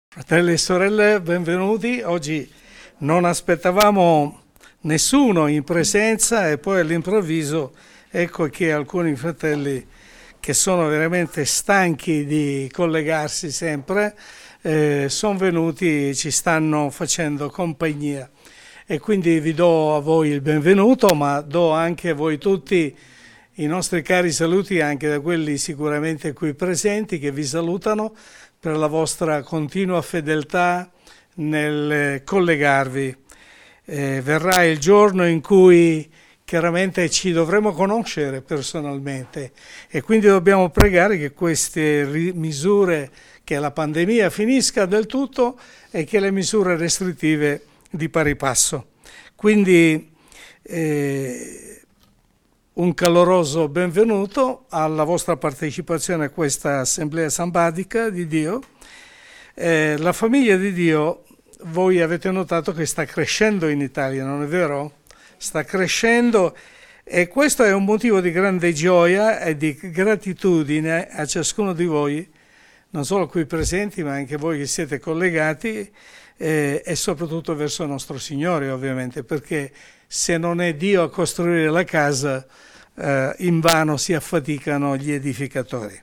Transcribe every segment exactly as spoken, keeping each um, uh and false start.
Fratelli e sorelle, benvenuti. Oggi non aspettavamo nessuno in presenza e poi all'improvviso ecco che alcuni fratelli che sono veramente stanchi di collegarsi sempre eh, sono venuti e ci stanno facendo compagnia. E quindi vi do a voi il benvenuto, ma do anche a voi tutti i nostri cari saluti, anche da quelli sicuramente qui presenti che vi salutano per la vostra continua fedeltà nel collegarvi. Eh, verrà il giorno in cui chiaramente ci dovremo conoscere personalmente e quindi dobbiamo pregare che queste misure, che la pandemia finisca del tutto e che le misure restrittive di pari passo. Quindi eh, un caloroso benvenuto alla vostra partecipazione a questa assemblea sambadica di Dio. Eh, la famiglia di Dio, voi avete notato che sta crescendo in Italia, non è vero? Sta crescendo e questo è un motivo di grande gioia e di gratitudine a ciascuno di voi, non solo qui presenti ma anche voi che siete collegati eh, e soprattutto verso il nostro Signore ovviamente, perché se non è Dio a costruire la casa, eh, invano si affaticano gli edificatori.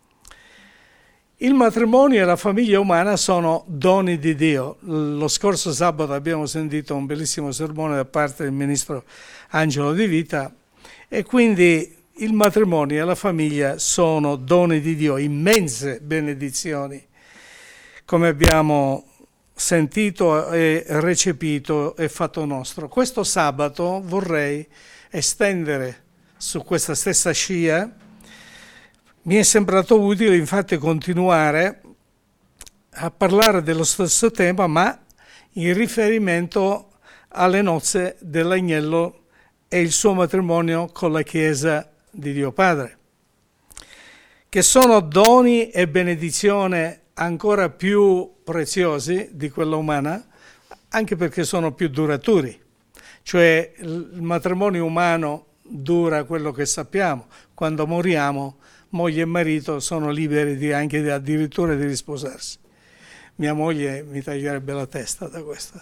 Il matrimonio e la famiglia umana sono doni di Dio. Lo scorso sabato abbiamo sentito un bellissimo sermone da parte del ministro Angelo Di Vita e quindi il matrimonio e la famiglia sono doni di Dio, immense benedizioni, come abbiamo sentito e recepito e fatto nostro. Questo sabato vorrei estendere su questa stessa scia. Mi è sembrato utile infatti continuare a parlare dello stesso tema, ma in riferimento alle nozze dell'agnello e il suo matrimonio con la Chiesa di Dio Padre, che sono doni e benedizione ancora più preziosi di quella umana, anche perché sono più duraturi. Cioè il matrimonio umano dura quello che sappiamo, quando moriamo moglie e marito sono liberi di, anche di, addirittura di risposarsi. Mia moglie mi taglierebbe la testa da questo,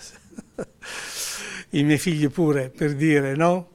i miei figli pure, per dire, no?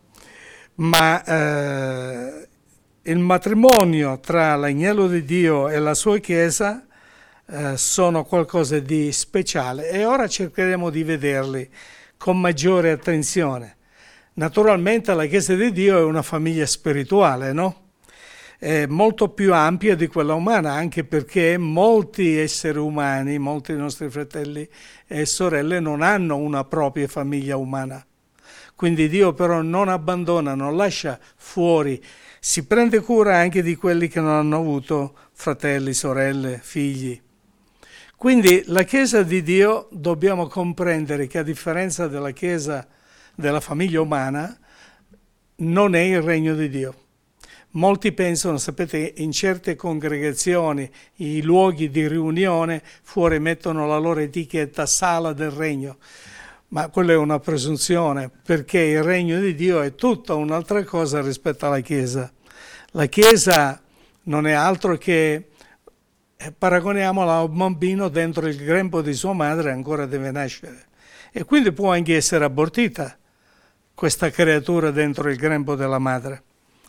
Ma eh, il matrimonio tra l'agnello di Dio e la sua Chiesa eh, sono qualcosa di speciale e ora cercheremo di vederli con maggiore attenzione. Naturalmente la Chiesa di Dio è una famiglia spirituale, no? È molto più ampia di quella umana, anche perché molti esseri umani, molti dei nostri fratelli e sorelle non hanno una propria famiglia umana. Quindi Dio però non abbandona, non lascia fuori, si prende cura anche di quelli che non hanno avuto fratelli, sorelle, figli. Quindi la Chiesa di Dio dobbiamo comprendere che a differenza della Chiesa della famiglia umana non è il regno di Dio. Molti pensano, sapete, in certe congregazioni, i luoghi di riunione, fuori mettono la loro etichetta sala del regno, ma quella è una presunzione, perché il regno di Dio è tutta un'altra cosa rispetto alla Chiesa. La Chiesa non è altro che, paragoniamola a un bambino dentro il grembo di sua madre, ancora deve nascere, e quindi può anche essere abortita questa creatura dentro il grembo della madre.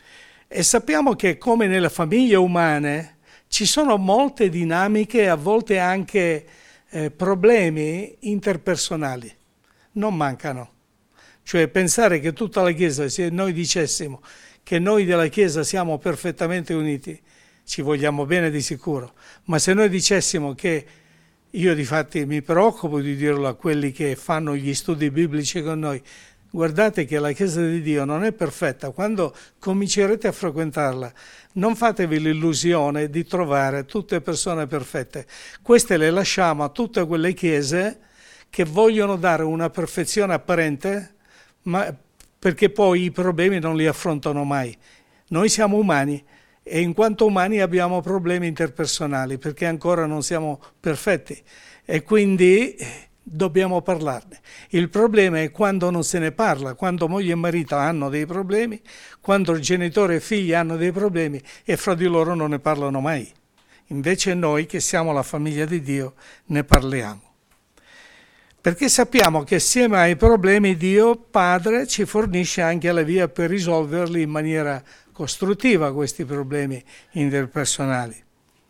E sappiamo che come nelle famiglie umane ci sono molte dinamiche, a volte anche eh, problemi interpersonali, non mancano. Cioè pensare che tutta la Chiesa, se noi dicessimo che noi della Chiesa siamo perfettamente uniti, ci vogliamo bene di sicuro, ma se noi dicessimo che, io difatti mi preoccupo di dirlo a quelli che fanno gli studi biblici con noi, guardate che la Chiesa di Dio non è perfetta. Quando comincerete a frequentarla, non fatevi l'illusione di trovare tutte persone perfette. Queste le lasciamo a tutte quelle chiese che vogliono dare una perfezione apparente, ma perché poi i problemi non li affrontano mai. Noi siamo umani e in quanto umani abbiamo problemi interpersonali perché ancora non siamo perfetti e quindi dobbiamo parlarne. Il problema è quando non se ne parla, quando moglie e marito hanno dei problemi, quando genitori e figli hanno dei problemi e fra di loro non ne parlano mai. Invece noi, che siamo la famiglia di Dio, ne parliamo. Perché sappiamo che assieme ai problemi Dio Padre ci fornisce anche la via per risolverli in maniera costruttiva, questi problemi interpersonali.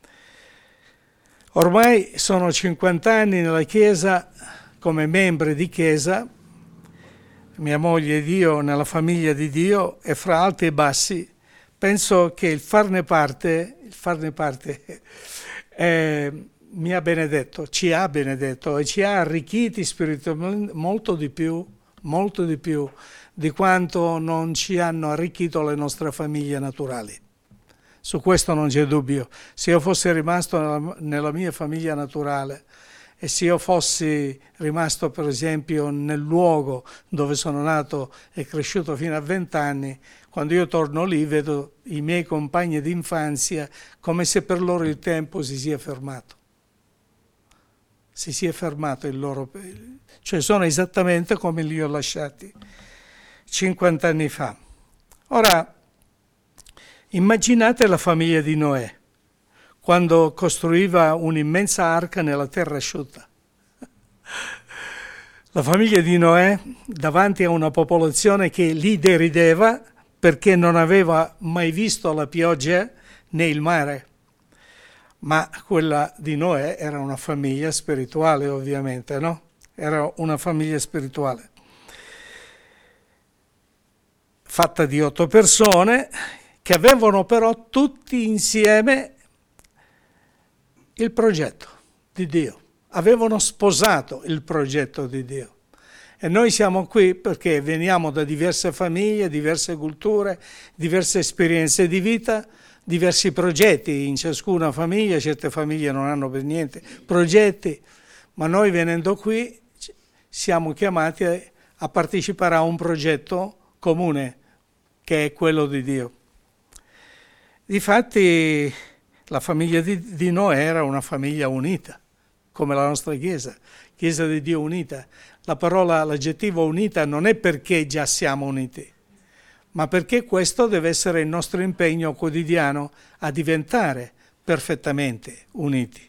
Ormai sono cinquanta anni nella Chiesa, come membri di Chiesa, mia moglie ed io nella famiglia di Dio, e fra alti e bassi penso che il farne parte, il farne parte eh, mi ha benedetto, ci ha benedetto e ci ha arricchiti spiritualmente molto di più, molto di più di quanto non ci hanno arricchito le nostre famiglie naturali. Su questo non c'è dubbio. Se io fossi rimasto nella, nella mia famiglia naturale e se io fossi rimasto per esempio nel luogo dove sono nato e cresciuto fino a vent'anni, quando io torno lì vedo i miei compagni d'infanzia come se per loro il tempo si sia fermato. Si sia fermato il loro... cioè sono esattamente come li ho lasciati cinquanta anni fa. Ora, immaginate la famiglia di Noè, quando costruiva un'immensa arca nella terra asciutta. La famiglia di Noè, davanti a una popolazione che li derideva perché non aveva mai visto la pioggia né il mare, ma quella di Noè era una famiglia spirituale, ovviamente, no? Era una famiglia spirituale, fatta di otto persone, che avevano però tutti insieme il progetto di Dio, avevano sposato il progetto di Dio. E noi siamo qui perché veniamo da diverse famiglie, diverse culture, diverse esperienze di vita, diversi progetti in ciascuna famiglia. Certe famiglie non hanno per niente progetti, ma noi venendo qui siamo chiamati a partecipare a un progetto comune, che è quello di Dio. Difatti la famiglia di, di Noè era una famiglia unita, come la nostra Chiesa, Chiesa di Dio unita. La parola, l'aggettivo unita non è perché già siamo uniti, ma perché questo deve essere il nostro impegno quotidiano a diventare perfettamente uniti.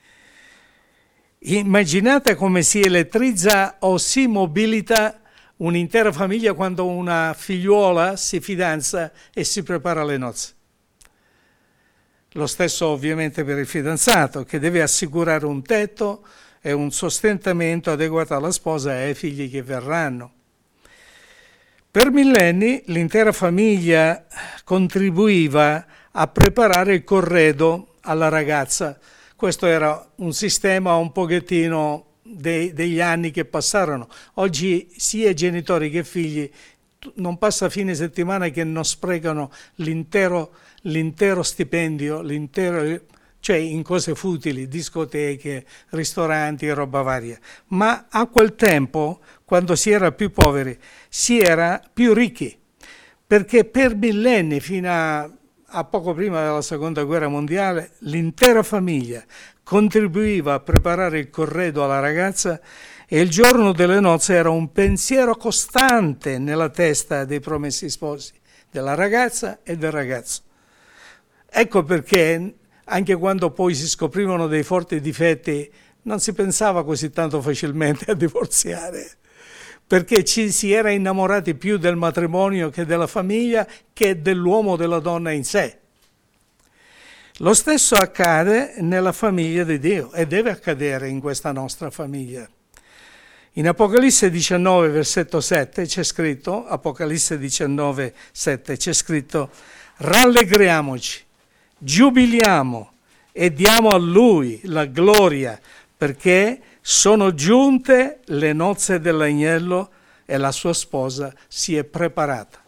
Immaginate come si elettrizza o si mobilita un'intera famiglia quando una figliuola si fidanza e si prepara alle nozze. Lo stesso ovviamente per il fidanzato, che deve assicurare un tetto e un sostentamento adeguato alla sposa e ai figli che verranno. Per millenni l'intera famiglia contribuiva a preparare il corredo alla ragazza. Questo era un sistema un pochettino dei, degli anni che passarono. Oggi sia genitori che figli non passa fine settimana che non sprecano l'intero, l'intero stipendio, l'intero, cioè in cose futili, discoteche, ristoranti e roba varia. Ma a quel tempo, quando si era più poveri, si era più ricchi, perché per millenni, fino a, a poco prima della seconda guerra mondiale, l'intera famiglia contribuiva a preparare il corredo alla ragazza e il giorno delle nozze era un pensiero costante nella testa dei promessi sposi, della ragazza e del ragazzo. Ecco perché anche quando poi si scoprivano dei forti difetti non si pensava così tanto facilmente a divorziare, perché ci si era innamorati più del matrimonio che della famiglia, che dell'uomo o della donna in sé. Lo stesso accade nella famiglia di Dio e deve accadere in questa nostra famiglia. In Apocalisse diciannove, versetto sette, c'è scritto, Apocalisse diciannove, sette, c'è scritto: rallegriamoci, giubiliamo e diamo a Lui la gloria, perché sono giunte le nozze dell'agnello e la sua sposa si è preparata.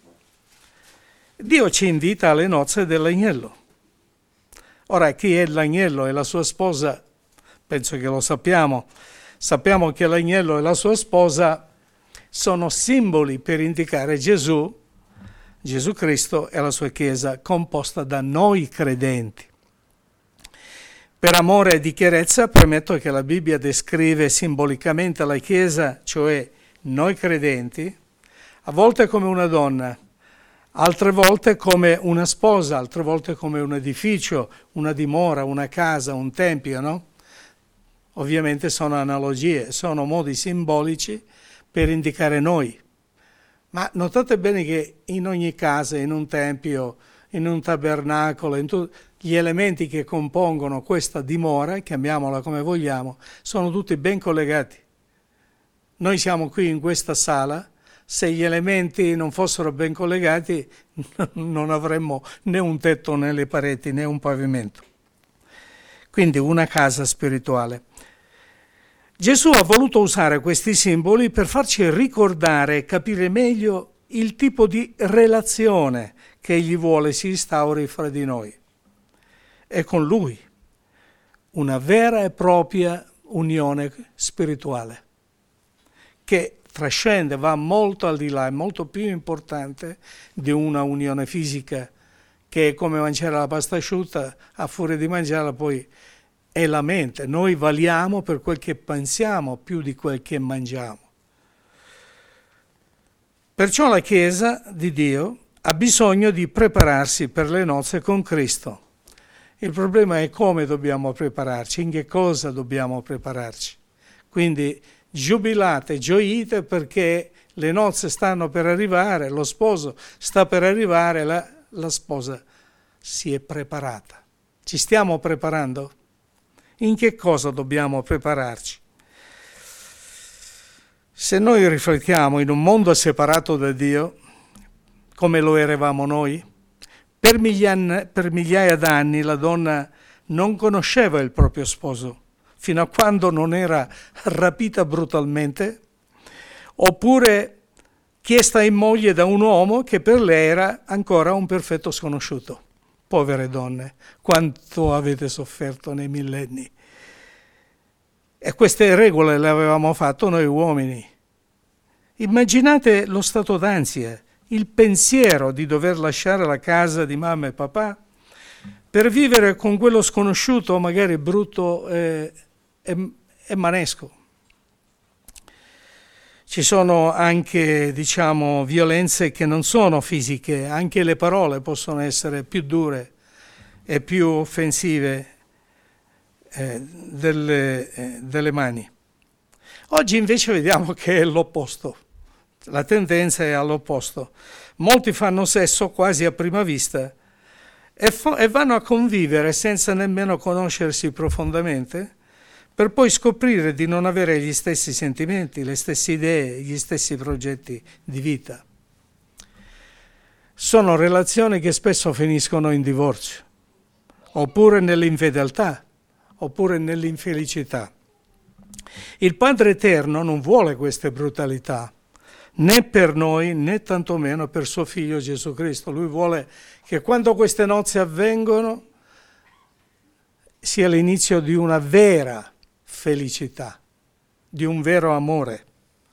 Dio ci invita alle nozze dell'agnello. Ora, chi è l'agnello e la sua sposa? Penso che lo sappiamo. Sappiamo che l'agnello e la sua sposa sono simboli per indicare Gesù, Gesù Cristo e la sua Chiesa, composta da noi credenti. Per amore di chiarezza premetto che la Bibbia descrive simbolicamente la Chiesa, cioè noi credenti, a volte come una donna, altre volte come una sposa, altre volte come un edificio, una dimora, una casa, un tempio, no? Ovviamente sono analogie, sono modi simbolici per indicare noi. Ma notate bene che in ogni casa, in un tempio, in un tabernacolo, in tutti gli elementi che compongono questa dimora, chiamiamola come vogliamo, sono tutti ben collegati. Noi siamo qui in questa sala, se gli elementi non fossero ben collegati non avremmo né un tetto né le pareti né un pavimento. Quindi una casa spirituale. Gesù ha voluto usare questi simboli per farci ricordare e capire meglio il tipo di relazione che Egli vuole si instauri fra di noi e con Lui, una vera e propria unione spirituale che trascende, va molto al di là, è molto più importante di una unione fisica che è come mangiare la pasta asciutta, a furia di mangiarla poi è la mente. Noi valiamo per quel che pensiamo più di quel che mangiamo. Perciò la Chiesa di Dio ha bisogno di prepararsi per le nozze con Cristo. Il problema è come dobbiamo prepararci, in che cosa dobbiamo prepararci. Quindi giubilate, gioite perché le nozze stanno per arrivare, lo sposo sta per arrivare, la, la sposa si è preparata. Ci stiamo preparando? In che cosa dobbiamo prepararci? Se noi riflettiamo in un mondo separato da Dio, come lo eravamo noi, per migliaia, per migliaia d'anni la donna non conosceva il proprio sposo, fino a quando non era rapita brutalmente, oppure chiesta in moglie da un uomo che per lei era ancora un perfetto sconosciuto. Povere donne, quanto avete sofferto nei millenni. E queste regole le avevamo fatto noi uomini. Immaginate lo stato d'ansia, il pensiero di dover lasciare la casa di mamma e papà per vivere con quello sconosciuto, magari brutto e, e, e manesco. Ci sono anche, diciamo, violenze che non sono fisiche, anche le parole possono essere più dure e più offensive eh, delle, eh, delle mani. Oggi invece vediamo che è l'opposto, la tendenza è all'opposto. Molti fanno sesso quasi a prima vista e, fa- e vanno a convivere senza nemmeno conoscersi profondamente, per poi scoprire di non avere gli stessi sentimenti, le stesse idee, gli stessi progetti di vita. Sono relazioni che spesso finiscono in divorzio, oppure nell'infedeltà, oppure nell'infelicità. Il Padre Eterno non vuole queste brutalità, né per noi, né tantomeno per suo Figlio Gesù Cristo. Lui vuole che quando queste nozze avvengono sia l'inizio di una vera felicità, di un vero amore.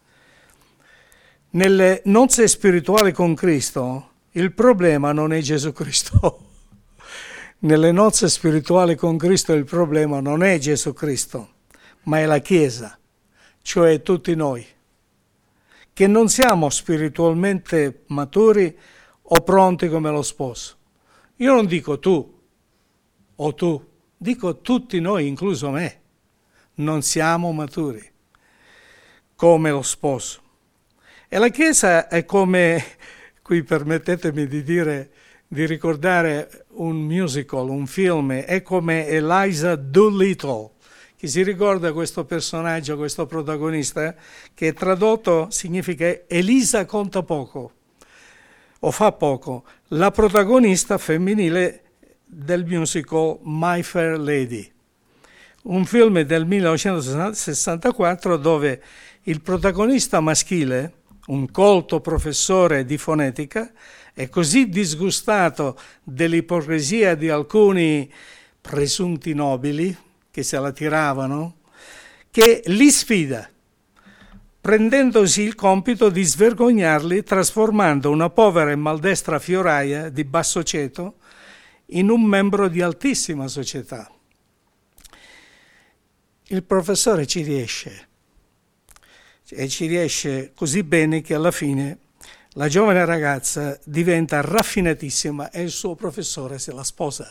Nelle nozze spirituali con Cristo il problema non è Gesù Cristo. Nelle nozze spirituali con Cristo il problema non è Gesù Cristo, ma è la Chiesa, cioè tutti noi, che non siamo spiritualmente maturi o pronti come lo sposo. Io non dico tu o tu, dico tutti noi, incluso me. Non siamo maturi come lo sposo. E la Chiesa è come, qui permettetemi di dire, di ricordare un musical, un film, è come Eliza Doolittle. Chi si ricorda questo personaggio, questo protagonista, che tradotto significa Elisa conta poco o fa poco, la protagonista femminile del musical My Fair Lady. Un film del millenovecentosessantaquattro dove il protagonista maschile, un colto professore di fonetica, è così disgustato dell'ipocrisia di alcuni presunti nobili che se la tiravano, che li sfida, prendendosi il compito di svergognarli, trasformando una povera e maldestra fioraia di basso ceto in un membro di altissima società. Il professore ci riesce, e ci riesce così bene che alla fine la giovane ragazza diventa raffinatissima e il suo professore se la sposa.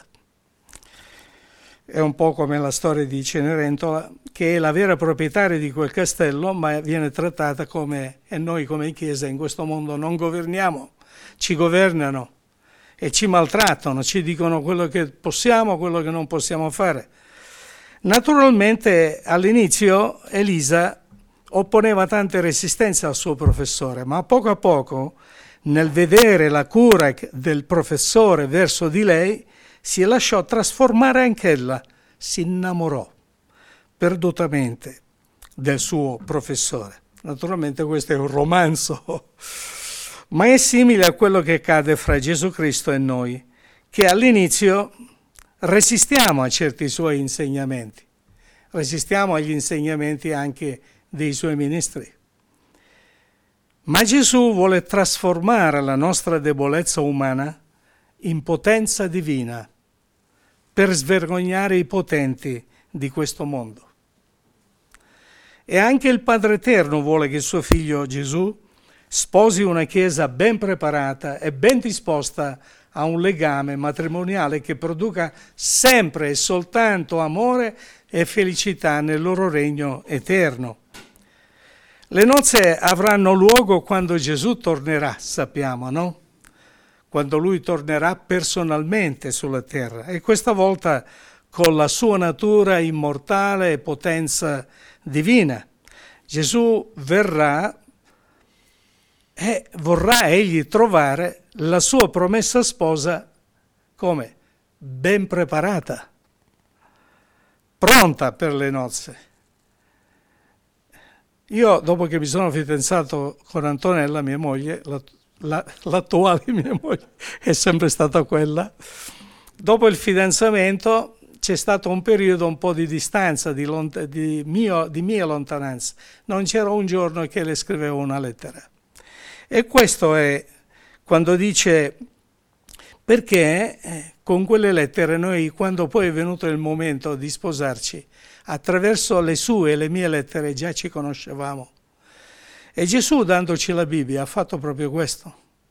È un po' come la storia di Cenerentola, che è la vera proprietaria di quel castello, ma viene trattata come, e noi come Chiesa in questo mondo non governiamo, ci governano e ci maltrattano, ci dicono quello che possiamo, quello che non possiamo fare. Naturalmente all'inizio Elisa opponeva tante resistenze al suo professore, ma poco a poco, nel vedere la cura del professore verso di lei, si lasciò trasformare anch'ella, si innamorò perdutamente del suo professore. Naturalmente questo è un romanzo, ma è simile a quello che accade fra Gesù Cristo e noi, che all'inizio resistiamo a certi suoi insegnamenti, resistiamo agli insegnamenti anche dei suoi ministri. Ma Gesù vuole trasformare la nostra debolezza umana in potenza divina per svergognare i potenti di questo mondo. E anche il Padre Eterno vuole che suo figlio Gesù sposi una Chiesa ben preparata e ben disposta a un legame matrimoniale che produca sempre e soltanto amore e felicità nel loro regno eterno. Le nozze avranno luogo quando Gesù tornerà, sappiamo, no? Quando lui tornerà personalmente sulla terra e questa volta con la sua natura immortale e potenza divina. Gesù verrà e vorrà egli trovare la sua promessa sposa come? Ben preparata, pronta per le nozze. Io, dopo che mi sono fidanzato con Antonella, mia moglie, la, la, l'attuale mia moglie è sempre stata quella, dopo il fidanzamento c'è stato un periodo un po' di distanza, di, lont- di, mio, di mia lontananza. Non c'era un giorno che le scrivevo una lettera. E questo è quando dice, perché eh, con quelle lettere noi, quando poi è venuto il momento di sposarci, attraverso le sue e le mie lettere già ci conoscevamo. E Gesù, dandoci la Bibbia, ha fatto proprio questo.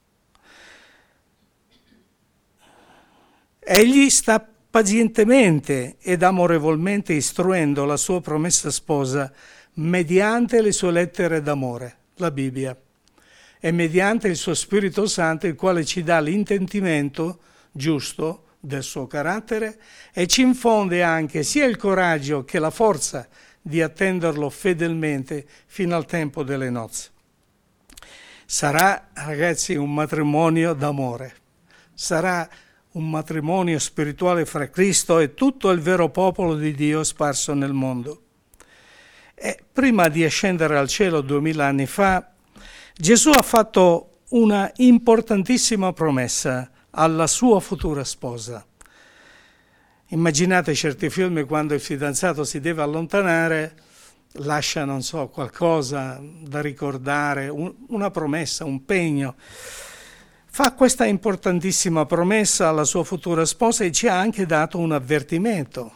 Egli sta pazientemente ed amorevolmente istruendo la sua promessa sposa mediante le sue lettere d'amore, la Bibbia, e mediante il suo Spirito Santo, il quale ci dà l'intendimento giusto del suo carattere e ci infonde anche sia il coraggio che la forza di attenderlo fedelmente fino al tempo delle nozze. Sarà, ragazzi, un matrimonio d'amore, sarà un matrimonio spirituale fra Cristo e tutto il vero popolo di Dio sparso nel mondo. E prima di ascendere al cielo duemila anni fa, Gesù ha fatto una importantissima promessa alla sua futura sposa. Immaginate certi film quando il fidanzato si deve allontanare, lascia, non so, qualcosa da ricordare, un, una promessa, un pegno. Fa questa importantissima promessa alla sua futura sposa e ci ha anche dato un avvertimento.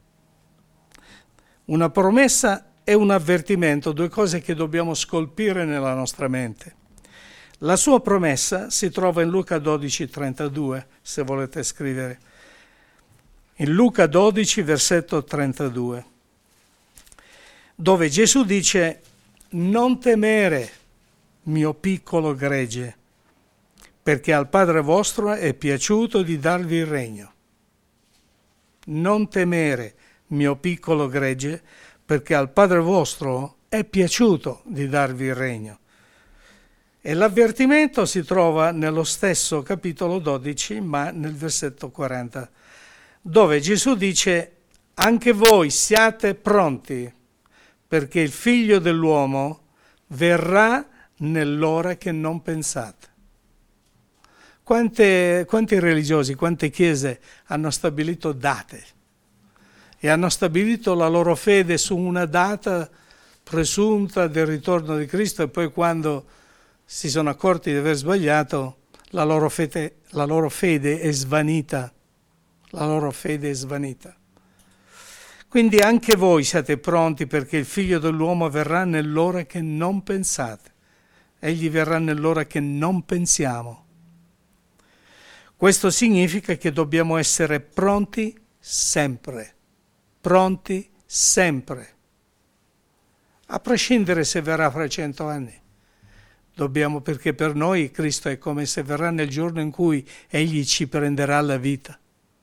Una promessa e un avvertimento, due cose che dobbiamo scolpire nella nostra mente. La sua promessa si trova in Luca dodici trentadue, se volete scrivere. In Luca dodici, versetto trentadue, dove Gesù dice: non temere, mio piccolo gregge, perché al Padre vostro è piaciuto di darvi il regno. Non temere, mio piccolo gregge, perché al Padre vostro è piaciuto di darvi il regno. E l'avvertimento si trova nello stesso capitolo dodici, ma nel versetto quaranta, dove Gesù dice: anche voi siate pronti, perché il Figlio dell'uomo verrà nell'ora che non pensate. Quante, quanti religiosi, quante chiese hanno stabilito date e hanno stabilito la loro fede su una data presunta del ritorno di Cristo e poi quando si sono accorti di aver sbagliato, la loro fede, la loro fede è svanita. La loro fede è svanita. Quindi anche voi siate pronti perché il Figlio dell'uomo verrà nell'ora che non pensate. egli verrà nell'ora che non pensiamo. Questo significa che dobbiamo essere pronti sempre, pronti sempre, a prescindere se verrà fra cento anni. Dobbiamo, perché per noi Cristo è come se verrà nel giorno in cui egli ci prenderà la vita.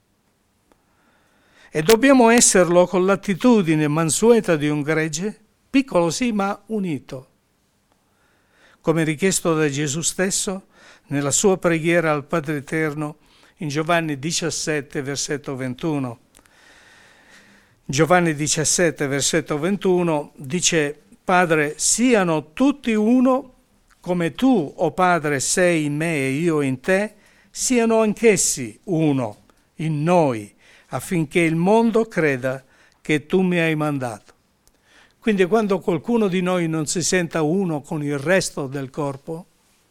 E dobbiamo esserlo con l'attitudine mansueta di un gregge, piccolo sì, ma unito, come richiesto da Gesù stesso nella sua preghiera al Padre Eterno in Giovanni diciassette, versetto ventuno. Giovanni diciassette, versetto ventuno dice: Padre, siano tutti uno, come tu, o Padre, sei in me e io in te, siano anch'essi uno in noi, affinché il mondo creda che tu mi hai mandato. Quindi quando qualcuno di noi non si senta uno con il resto del corpo,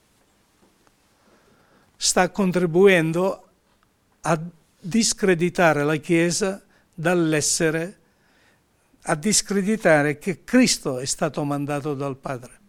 sta contribuendo a discreditare la Chiesa dall'essere, a discreditare che Cristo è stato mandato dal Padre.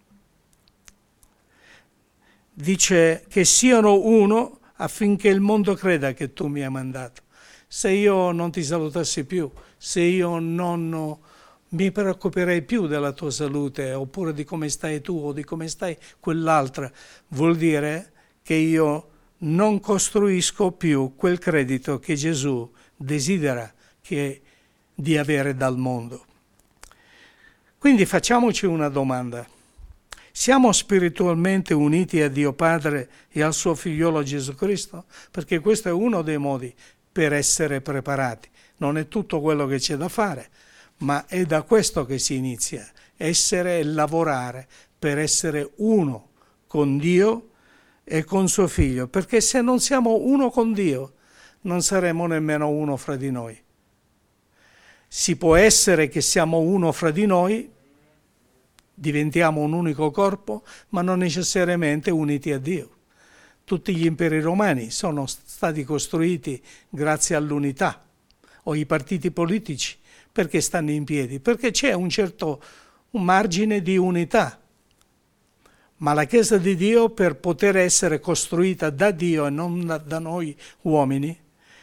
Dice che siano uno affinché il mondo creda che tu mi hai mandato. Se io non ti salutassi più, se io non mi preoccuperei più della tua salute, oppure di come stai tu o di come stai quell'altra, vuol dire che io non costruisco più quel credito che Gesù desidera che, di avere dal mondo. Quindi facciamoci una domanda. Siamo spiritualmente uniti a Dio Padre e al suo figliolo Gesù Cristo? Perché questo è uno dei modi per essere preparati. Non è tutto quello che c'è da fare, ma è da questo che si inizia, essere e lavorare per essere uno con Dio e con suo figlio, perché se non siamo uno con Dio non saremo nemmeno uno fra di noi. Si può essere che siamo uno fra di noi, diventiamo un unico corpo, ma non necessariamente uniti a Dio. Tutti gli imperi romani sono stati costruiti grazie all'unità, o i partiti politici, perché stanno in piedi? Perché c'è un certo un margine di unità. Ma la Chiesa di Dio, per poter essere costruita da Dio e non da, da noi uomini,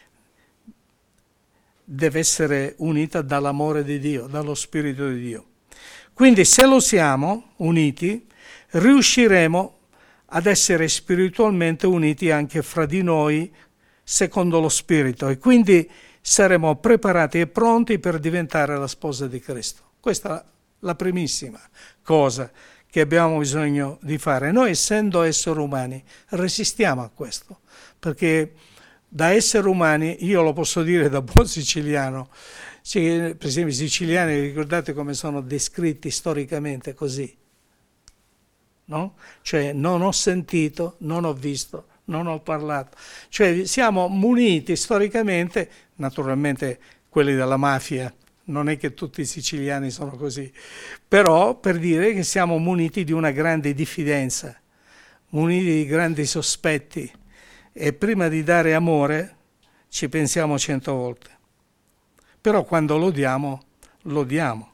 deve essere unita dall'amore di Dio, dallo Spirito di Dio. Quindi se lo siamo uniti, riusciremo ad essere spiritualmente uniti anche fra di noi secondo lo Spirito, e quindi saremo preparati e pronti per diventare la sposa di Cristo. Questa è la primissima cosa che abbiamo bisogno di fare. Noi, essendo esseri umani, resistiamo a questo, perché da esseri umani, io lo posso dire da buon siciliano, per esempio i siciliani, ricordate come sono descritti storicamente così, no? Cioè non ho sentito, non ho visto, non ho parlato. Cioè siamo muniti storicamente, naturalmente quelli della mafia, non è che tutti i siciliani sono così, però per dire che siamo muniti di una grande diffidenza, muniti di grandi sospetti, e prima di dare amore ci pensiamo cento volte. Però quando lo diamo, lo diamo.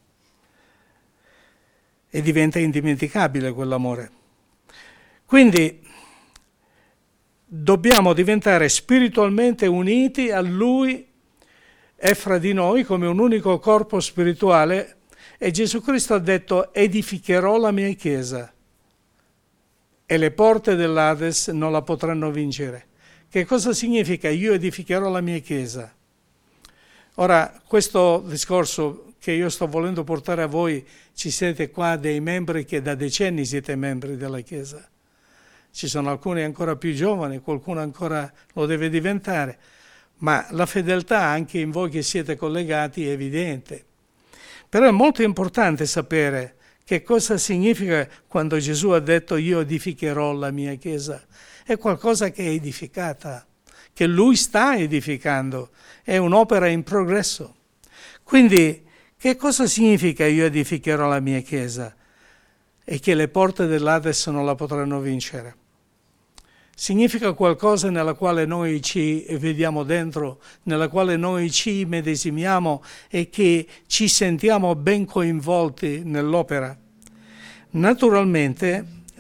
E diventa indimenticabile quell'amore. Quindi dobbiamo diventare spiritualmente uniti a Lui e fra di noi come un unico corpo spirituale, e Gesù Cristo ha detto: edificherò la mia Chiesa e le porte dell'Ades non la potranno vincere. Che cosa significa io edificherò la mia Chiesa? Ora, questo discorso che io sto volendo portare a voi, ci siete qua dei membri che da decenni siete membri della Chiesa. Ci sono alcuni ancora più giovani, qualcuno ancora lo deve diventare, ma la fedeltà anche in voi che siete collegati è evidente. Però è molto importante sapere che cosa significa quando Gesù ha detto io edificherò la mia Chiesa. È qualcosa che è edificata, che Lui sta edificando, è un'opera in progresso. Quindi che cosa significa io edificherò la mia Chiesa e che le porte dell'Ades non la potranno vincere? Significa qualcosa nella quale noi ci vediamo dentro, nella quale noi ci medesimiamo e che ci sentiamo ben coinvolti nell'opera. Naturalmente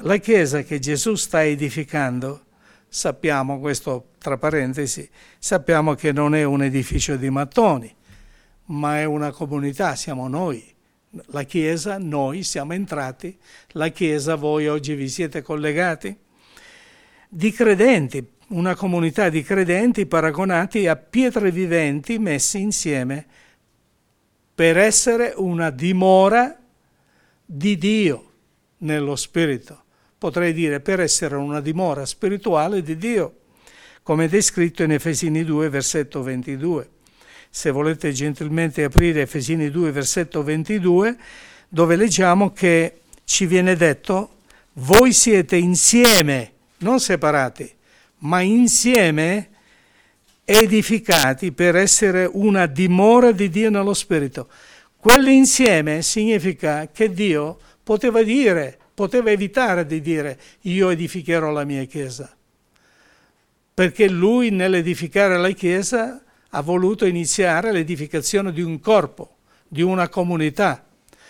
la chiesa che Gesù sta edificando, sappiamo, questo tra parentesi, sappiamo che non è un edificio di mattoni, ma è una comunità, siamo noi. La chiesa, noi siamo entrati, la chiesa, voi oggi vi siete collegati, di credenti, una comunità di credenti paragonati a pietre viventi messi insieme per essere una dimora di Dio nello Spirito. Potrei dire per essere una dimora spirituale di Dio, come descritto in Efesini due, versetto ventidue. Se volete gentilmente aprire Efesini due, versetto ventidue, dove leggiamo che ci viene detto: voi siete insieme, non separati, ma insieme edificati per essere una dimora di Dio nello Spirito. Quell'insieme significa che Dio poteva dire, poteva evitare di dire io edificherò la mia Chiesa, perché Lui nell'edificare la Chiesa ha voluto iniziare l'edificazione di un corpo, di una comunità.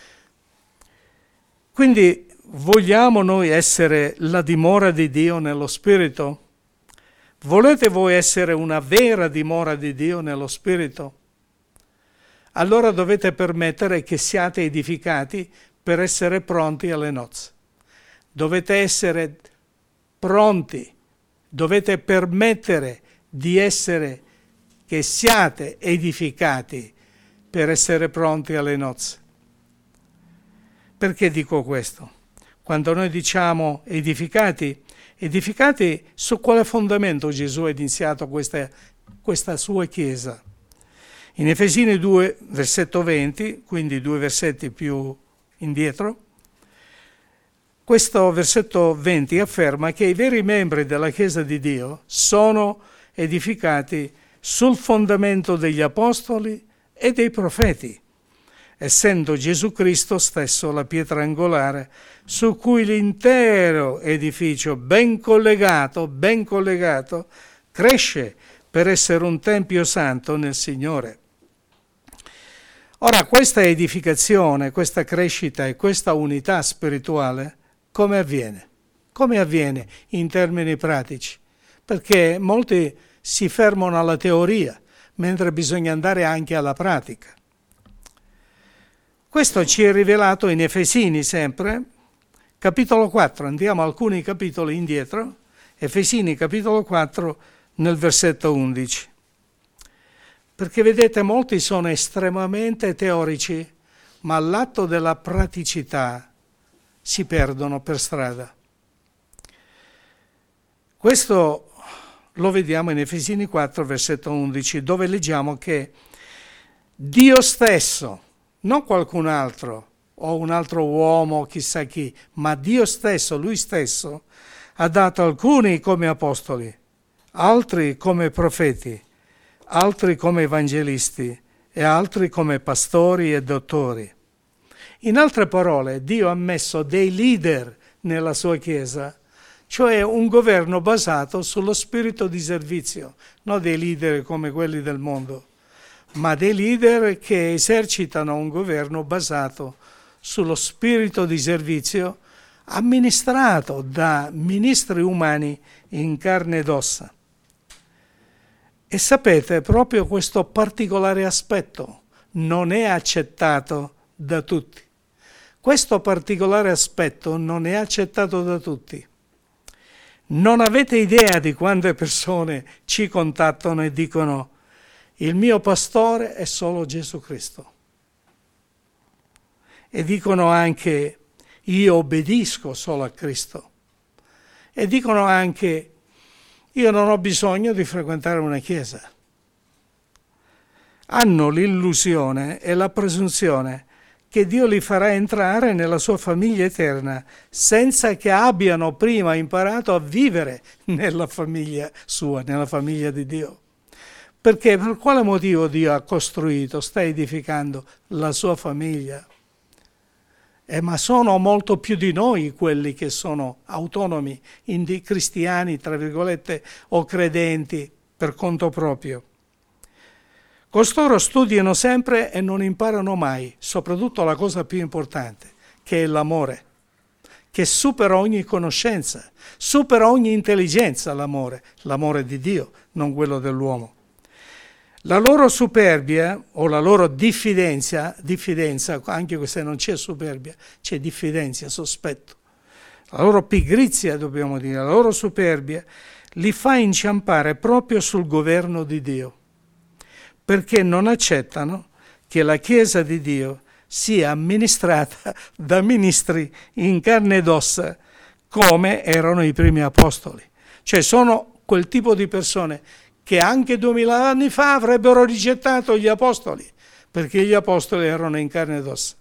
Quindi vogliamo noi essere la dimora di Dio nello Spirito? Volete voi essere una vera dimora di Dio nello Spirito? Allora dovete permettere che siate edificati per essere pronti alle nozze. Dovete essere pronti, dovete permettere di essere che siate edificati per essere pronti alle nozze. Perché dico questo? Quando noi diciamo edificati, edificati su quale fondamento Gesù ha iniziato questa, questa sua Chiesa? In Efesini due, versetto venti, quindi due versetti più indietro, questo versetto venti afferma che i veri membri della Chiesa di Dio sono edificati sul fondamento degli apostoli e dei profeti, essendo Gesù Cristo stesso la pietra angolare su cui l'intero edificio ben collegato, ben collegato, cresce per essere un tempio santo nel Signore. Ora, questa edificazione, questa crescita e questa unità spirituale, come avviene? Come avviene in termini pratici? Perché molti si fermano alla teoria, mentre bisogna andare anche alla pratica. Questo ci è rivelato in Efesini sempre, capitolo quattro, andiamo alcuni capitoli indietro, Efesini capitolo quattro nel versetto undici. Perché vedete, molti sono estremamente teorici, ma all'atto della praticità si perdono per strada. Questo lo vediamo in Efesini quattro, versetto undici, dove leggiamo che Dio stesso, non qualcun altro, o un altro uomo, chissà chi, ma Dio stesso, Lui stesso, ha dato alcuni come apostoli, altri come profeti, altri come evangelisti e altri come pastori e dottori. In altre parole, Dio ha messo dei leader nella sua Chiesa, cioè un governo basato sullo spirito di servizio, non dei leader come quelli del mondo, ma dei leader che esercitano un governo basato sullo spirito di servizio amministrato da ministri umani in carne ed ossa. E sapete, proprio questo particolare aspetto non è accettato da tutti. Questo particolare aspetto non è accettato da tutti. Non avete idea di quante persone ci contattano e dicono: il mio pastore è solo Gesù Cristo. E dicono anche: io obbedisco solo a Cristo. E dicono anche: io non ho bisogno di frequentare una chiesa. Hanno l'illusione e la presunzione che Dio li farà entrare nella sua famiglia eterna senza che abbiano prima imparato a vivere nella famiglia sua, nella famiglia di Dio. Perché per quale motivo Dio ha costruito, sta edificando la sua famiglia? Eh, ma sono molto più di noi quelli che sono autonomi, indi cristiani, tra virgolette, o credenti per conto proprio. Costoro studiano sempre e non imparano mai, soprattutto la cosa più importante, che è l'amore, che supera ogni conoscenza, supera ogni intelligenza l'amore, l'amore di Dio, non quello dell'uomo. La loro superbia o la loro diffidenza, diffidenza, anche se non c'è superbia, c'è diffidenza, sospetto. La loro pigrizia, dobbiamo dire, la loro superbia, li fa inciampare proprio sul governo di Dio, perché non accettano che la Chiesa di Dio sia amministrata da ministri in carne ed ossa, come erano i primi apostoli. Cioè sono quel tipo di persone che anche duemila anni fa avrebbero rigettato gli apostoli, perché gli apostoli erano in carne ed ossa.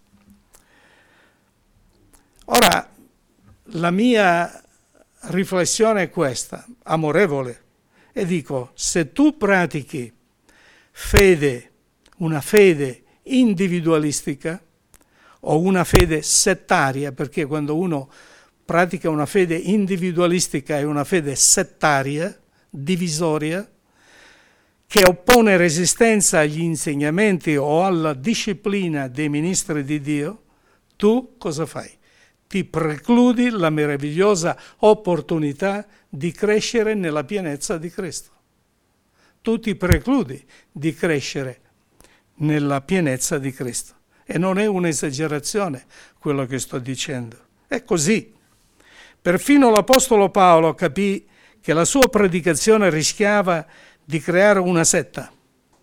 Ora, la mia riflessione è questa, amorevole, e dico, se tu pratichi fede, una fede individualistica o una fede settaria, perché quando uno pratica una fede individualistica è una fede settaria, divisoria, che oppone resistenza agli insegnamenti o alla disciplina dei ministri di Dio, tu cosa fai? Ti precludi la meravigliosa opportunità di crescere nella pienezza di Cristo. Tu ti precludi di crescere nella pienezza di Cristo. E non è un'esagerazione quello che sto dicendo. È così. Perfino l'Apostolo Paolo capì che la sua predicazione rischiava di creare una setta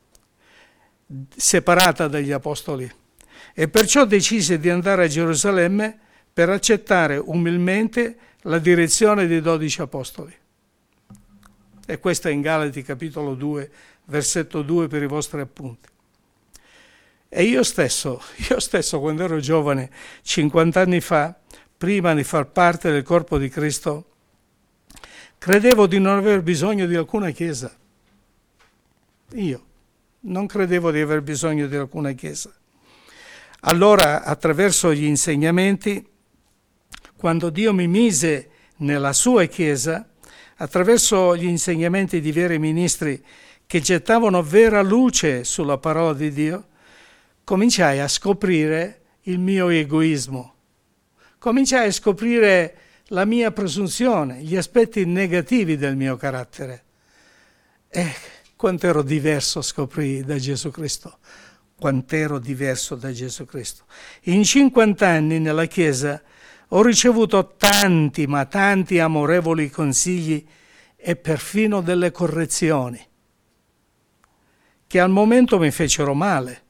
separata dagli Apostoli e perciò decise di andare a Gerusalemme per accettare umilmente la direzione dei dodici Apostoli. E questo è in Galati capitolo due, versetto due per i vostri appunti. E io stesso, io stesso quando ero giovane, cinquanta anni fa, prima di far parte del corpo di Cristo, credevo di non aver bisogno di alcuna chiesa. Io non credevo di aver bisogno di alcuna chiesa. Allora, attraverso gli insegnamenti, quando Dio mi mise nella sua chiesa, attraverso gli insegnamenti di veri ministri che gettavano vera luce sulla parola di Dio, cominciai a scoprire il mio egoismo. Cominciai a scoprire la mia presunzione, gli aspetti negativi del mio carattere. E quant'ero diverso scoprì da Gesù Cristo. Quant'ero diverso da Gesù Cristo. In cinquanta anni nella Chiesa ho ricevuto tanti, ma tanti amorevoli consigli e perfino delle correzioni, che al momento mi fecero male,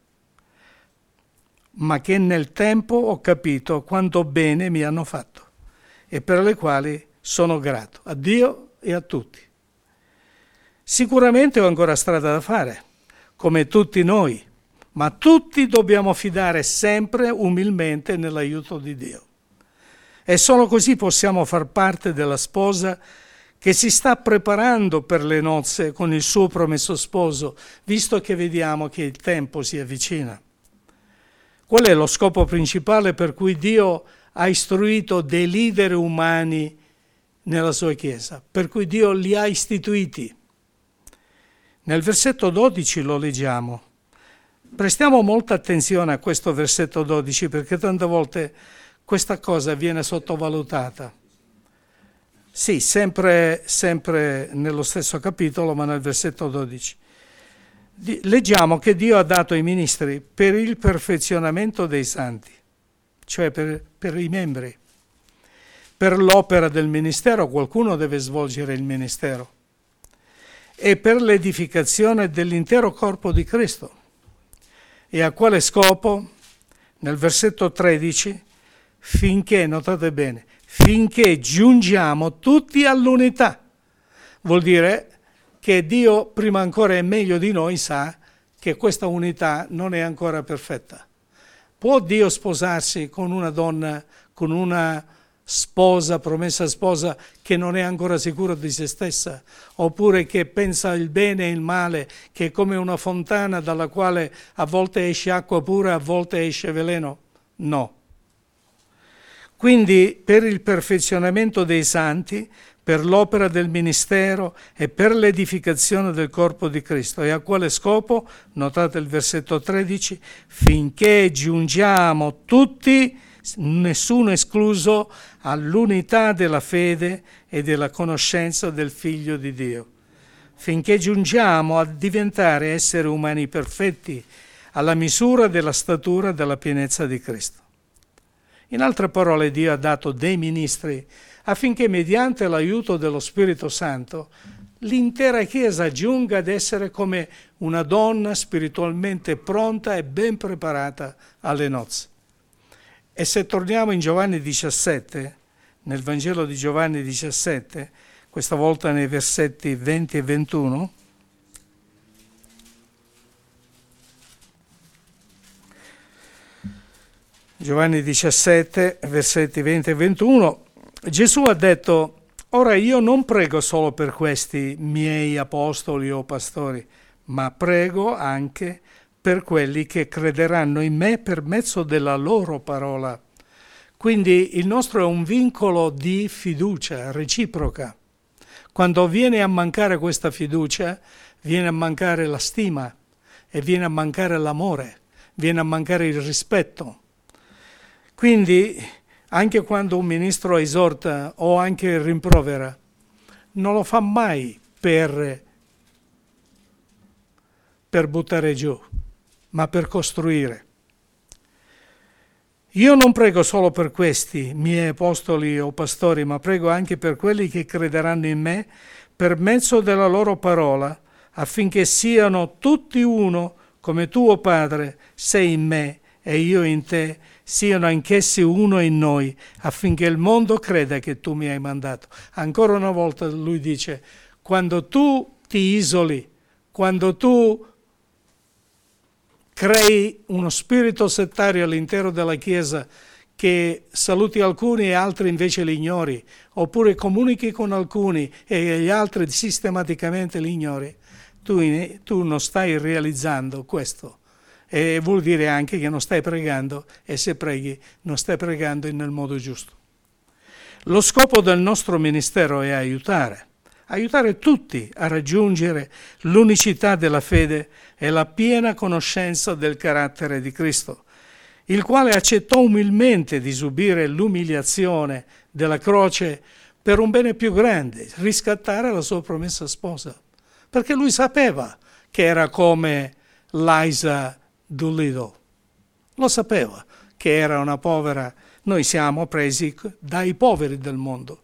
ma che nel tempo ho capito quanto bene mi hanno fatto e per le quali sono grato a Dio e a tutti. Sicuramente ho ancora strada da fare, come tutti noi, ma tutti dobbiamo fidare sempre umilmente nell'aiuto di Dio. E solo così possiamo far parte della sposa che si sta preparando per le nozze con il suo promesso sposo, visto che vediamo che il tempo si avvicina. Qual è lo scopo principale per cui Dio ha istruito dei leader umani nella sua Chiesa, per cui Dio li ha istituiti? Nel versetto dodici lo leggiamo. Prestiamo molta attenzione a questo versetto dodici perché tante volte questa cosa viene sottovalutata. Sì, sempre, sempre nello stesso capitolo, ma nel versetto dodici. Leggiamo che Dio ha dato ai ministri per il perfezionamento dei santi, cioè per, per i membri. Per l'opera del ministero qualcuno deve svolgere il ministero e per l'edificazione dell'intero corpo di Cristo. E a quale scopo? Nel versetto tredici, finché, notate bene, finché giungiamo tutti all'unità. Vuol dire che Dio, prima ancora e meglio di noi, sa che questa unità non è ancora perfetta. Può Dio sposarsi con una donna, con una sposa, promessa sposa, che non è ancora sicura di se stessa, oppure che pensa il bene e il male, che è come una fontana dalla quale a volte esce acqua pura, a volte esce veleno? No. Quindi per il perfezionamento dei santi, per l'opera del ministero e per l'edificazione del corpo di Cristo. E a quale scopo? Notate il versetto tredici, finché giungiamo tutti nessuno escluso, all'unità della fede e della conoscenza del Figlio di Dio, finché giungiamo a diventare esseri umani perfetti, alla misura della statura della pienezza di Cristo. In altre parole, Dio ha dato dei ministri affinché mediante l'aiuto dello Spirito Santo l'intera Chiesa giunga ad essere come una donna spiritualmente pronta e ben preparata alle nozze. E se torniamo in Giovanni diciassette, nel Vangelo di Giovanni diciassette, questa volta nei versetti venti e ventuno, Giovanni diciassette, versetti venti e ventuno, Gesù ha detto: ora io non prego solo per questi miei apostoli o pastori, ma prego anche per quelli che crederanno in me per mezzo della loro parola. Quindi il nostro è un vincolo di fiducia reciproca. Quando viene a mancare questa fiducia, viene a mancare la stima e viene a mancare l'amore, viene a mancare il rispetto. Quindi anche quando un ministro esorta o anche rimprovera, non lo fa mai per, per buttare giù, ma per costruire. Io non prego solo per questi miei apostoli o pastori, ma prego anche per quelli che crederanno in me per mezzo della loro parola, affinché siano tutti uno, come tu, o Padre, sei in me e io in te, siano anch'essi uno in noi, affinché il mondo creda che tu mi hai mandato. Ancora una volta lui dice: quando tu ti isoli, quando tu crei uno spirito settario all'interno della Chiesa, che saluti alcuni e altri invece li ignori, oppure comunichi con alcuni e gli altri sistematicamente li ignori, tu, tu non stai realizzando questo. E vuol dire anche che non stai pregando, e se preghi non stai pregando nel modo giusto. Lo scopo del nostro ministero è aiutare, aiutare tutti a raggiungere l'unicità della fede e la piena conoscenza del carattere di Cristo, il quale accettò umilmente di subire l'umiliazione della croce per un bene più grande, riscattare la sua promessa sposa, perché lui sapeva che era come Liza Doolittle. Lo sapeva che era una povera. Noi siamo presi dai poveri del mondo.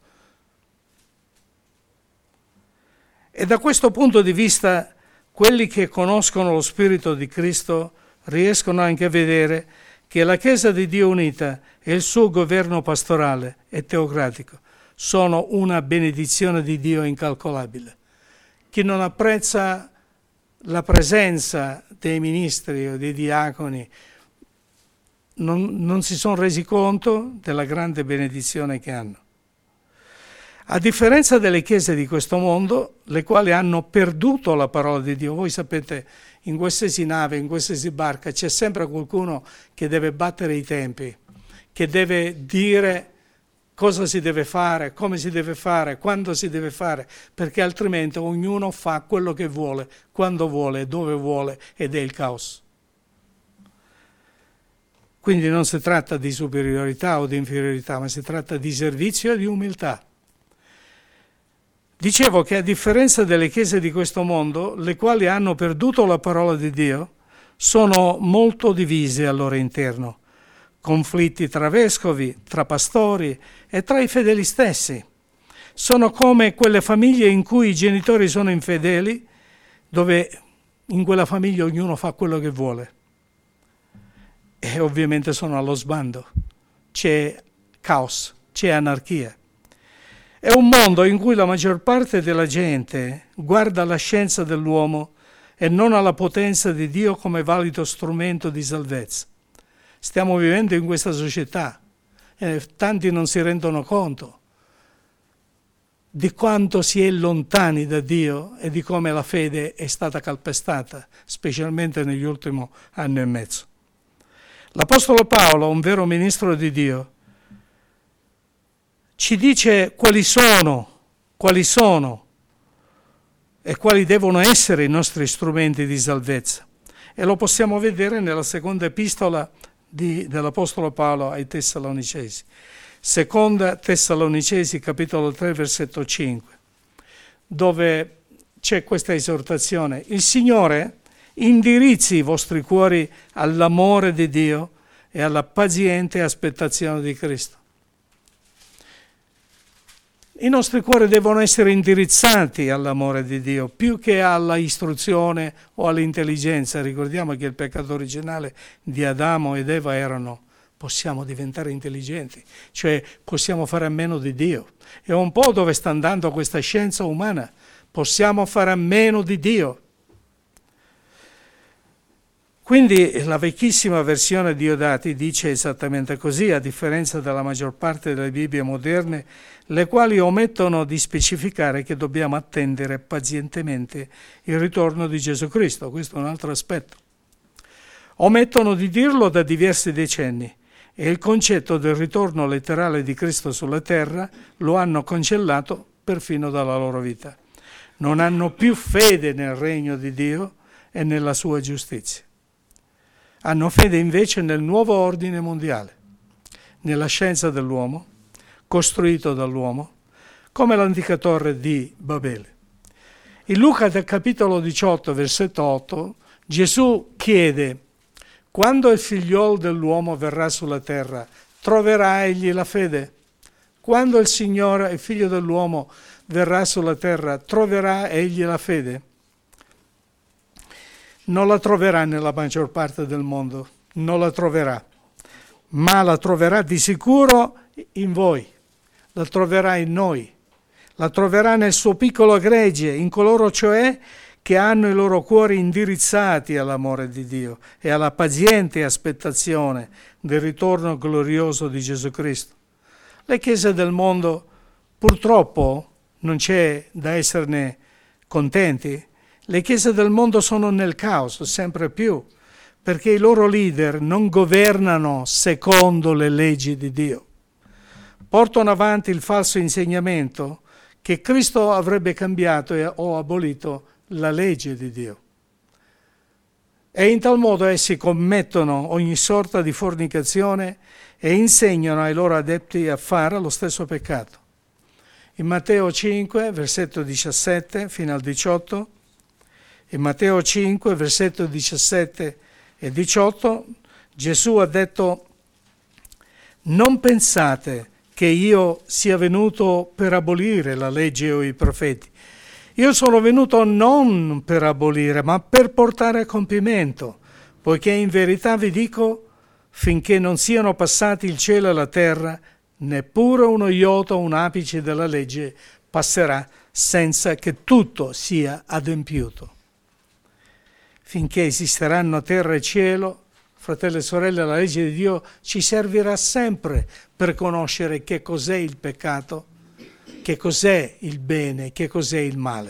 E da questo punto di vista, quelli che conoscono lo Spirito di Cristo riescono anche a vedere che la Chiesa di Dio unita e il suo governo pastorale e teocratico sono una benedizione di Dio incalcolabile. Chi non apprezza la presenza dei ministri o dei diaconi non, non si sono resi conto della grande benedizione che hanno. A differenza delle chiese di questo mondo, le quali hanno perduto la parola di Dio, voi sapete, in qualsiasi nave, in qualsiasi barca, c'è sempre qualcuno che deve battere i tempi, che deve dire cosa si deve fare, come si deve fare, quando si deve fare, perché altrimenti ognuno fa quello che vuole, quando vuole, dove vuole, ed è il caos. Quindi non si tratta di superiorità o di inferiorità, ma si tratta di servizio e di umiltà. Dicevo che a differenza delle chiese di questo mondo, le quali hanno perduto la parola di Dio, sono molto divise al loro interno. Conflitti tra vescovi, tra pastori e tra i fedeli stessi. Sono come quelle famiglie in cui i genitori sono infedeli, dove in quella famiglia ognuno fa quello che vuole. E ovviamente sono allo sbando. C'è caos, c'è anarchia. È un mondo in cui la maggior parte della gente guarda alla scienza dell'uomo e non alla potenza di Dio come valido strumento di salvezza. Stiamo vivendo in questa società e tanti non si rendono conto di quanto si è lontani da Dio e di come la fede è stata calpestata, specialmente negli ultimi anni e mezzo. L'Apostolo Paolo, un vero ministro di Dio, ci dice quali sono, quali sono e quali devono essere i nostri strumenti di salvezza. E lo possiamo vedere nella seconda epistola di, dell'Apostolo Paolo ai Tessalonicesi. Seconda Tessalonicesi, capitolo tre, versetto cinque, dove c'è questa esortazione. Il Signore indirizzi i vostri cuori all'amore di Dio e alla paziente aspettazione di Cristo. I nostri cuori devono essere indirizzati all'amore di Dio più che alla istruzione o all'intelligenza. Ricordiamo che il peccato originale di Adamo ed Eva erano: possiamo diventare intelligenti, cioè possiamo fare a meno di Dio. È un po' dove sta andando questa scienza umana. Possiamo fare a meno di Dio. Quindi la vecchissima versione Diodati dice esattamente così, a differenza della maggior parte delle Bibbie moderne, le quali omettono di specificare che dobbiamo attendere pazientemente il ritorno di Gesù Cristo. Questo è un altro aspetto. Omettono di dirlo da diversi decenni e il concetto del ritorno letterale di Cristo sulla terra lo hanno cancellato perfino dalla loro vita. Non hanno più fede nel regno di Dio e nella sua giustizia. Hanno fede invece nel nuovo ordine mondiale, nella scienza dell'uomo, costruito dall'uomo, come l'antica torre di Babele. In Luca del capitolo diciotto, versetto otto, Gesù chiede: quando il figliol dell'uomo verrà sulla terra, troverà egli la fede? Quando il Signore, il figlio dell'uomo, verrà sulla terra, troverà egli la fede? Non la troverà nella maggior parte del mondo, non la troverà, ma la troverà di sicuro in voi, la troverà in noi, la troverà nel suo piccolo gregge, in coloro cioè che hanno i loro cuori indirizzati all'amore di Dio e alla paziente aspettazione del ritorno glorioso di Gesù Cristo. Le chiese del mondo, purtroppo, non c'è da esserne contenti. Le chiese del mondo sono nel caos sempre più, perché i loro leader non governano secondo le leggi di Dio. Portano avanti il falso insegnamento che Cristo avrebbe cambiato o abolito la legge di Dio. E in tal modo essi commettono ogni sorta di fornicazione e insegnano ai loro adepti a fare lo stesso peccato. In Matteo cinque, versetto diciassette fino al diciotto, in Matteo cinque, versetto diciassette e diciotto, Gesù ha detto: non pensate che io sia venuto per abolire la legge o i profeti. Io sono venuto non per abolire, ma per portare a compimento, poiché in verità vi dico, finché non siano passati il cielo e la terra, neppure uno iota o un apice della legge passerà senza che tutto sia adempiuto. Finché esisteranno terra e cielo, fratelli e sorelle, la legge di Dio ci servirà sempre per conoscere che cos'è il peccato, che cos'è il bene, che cos'è il male.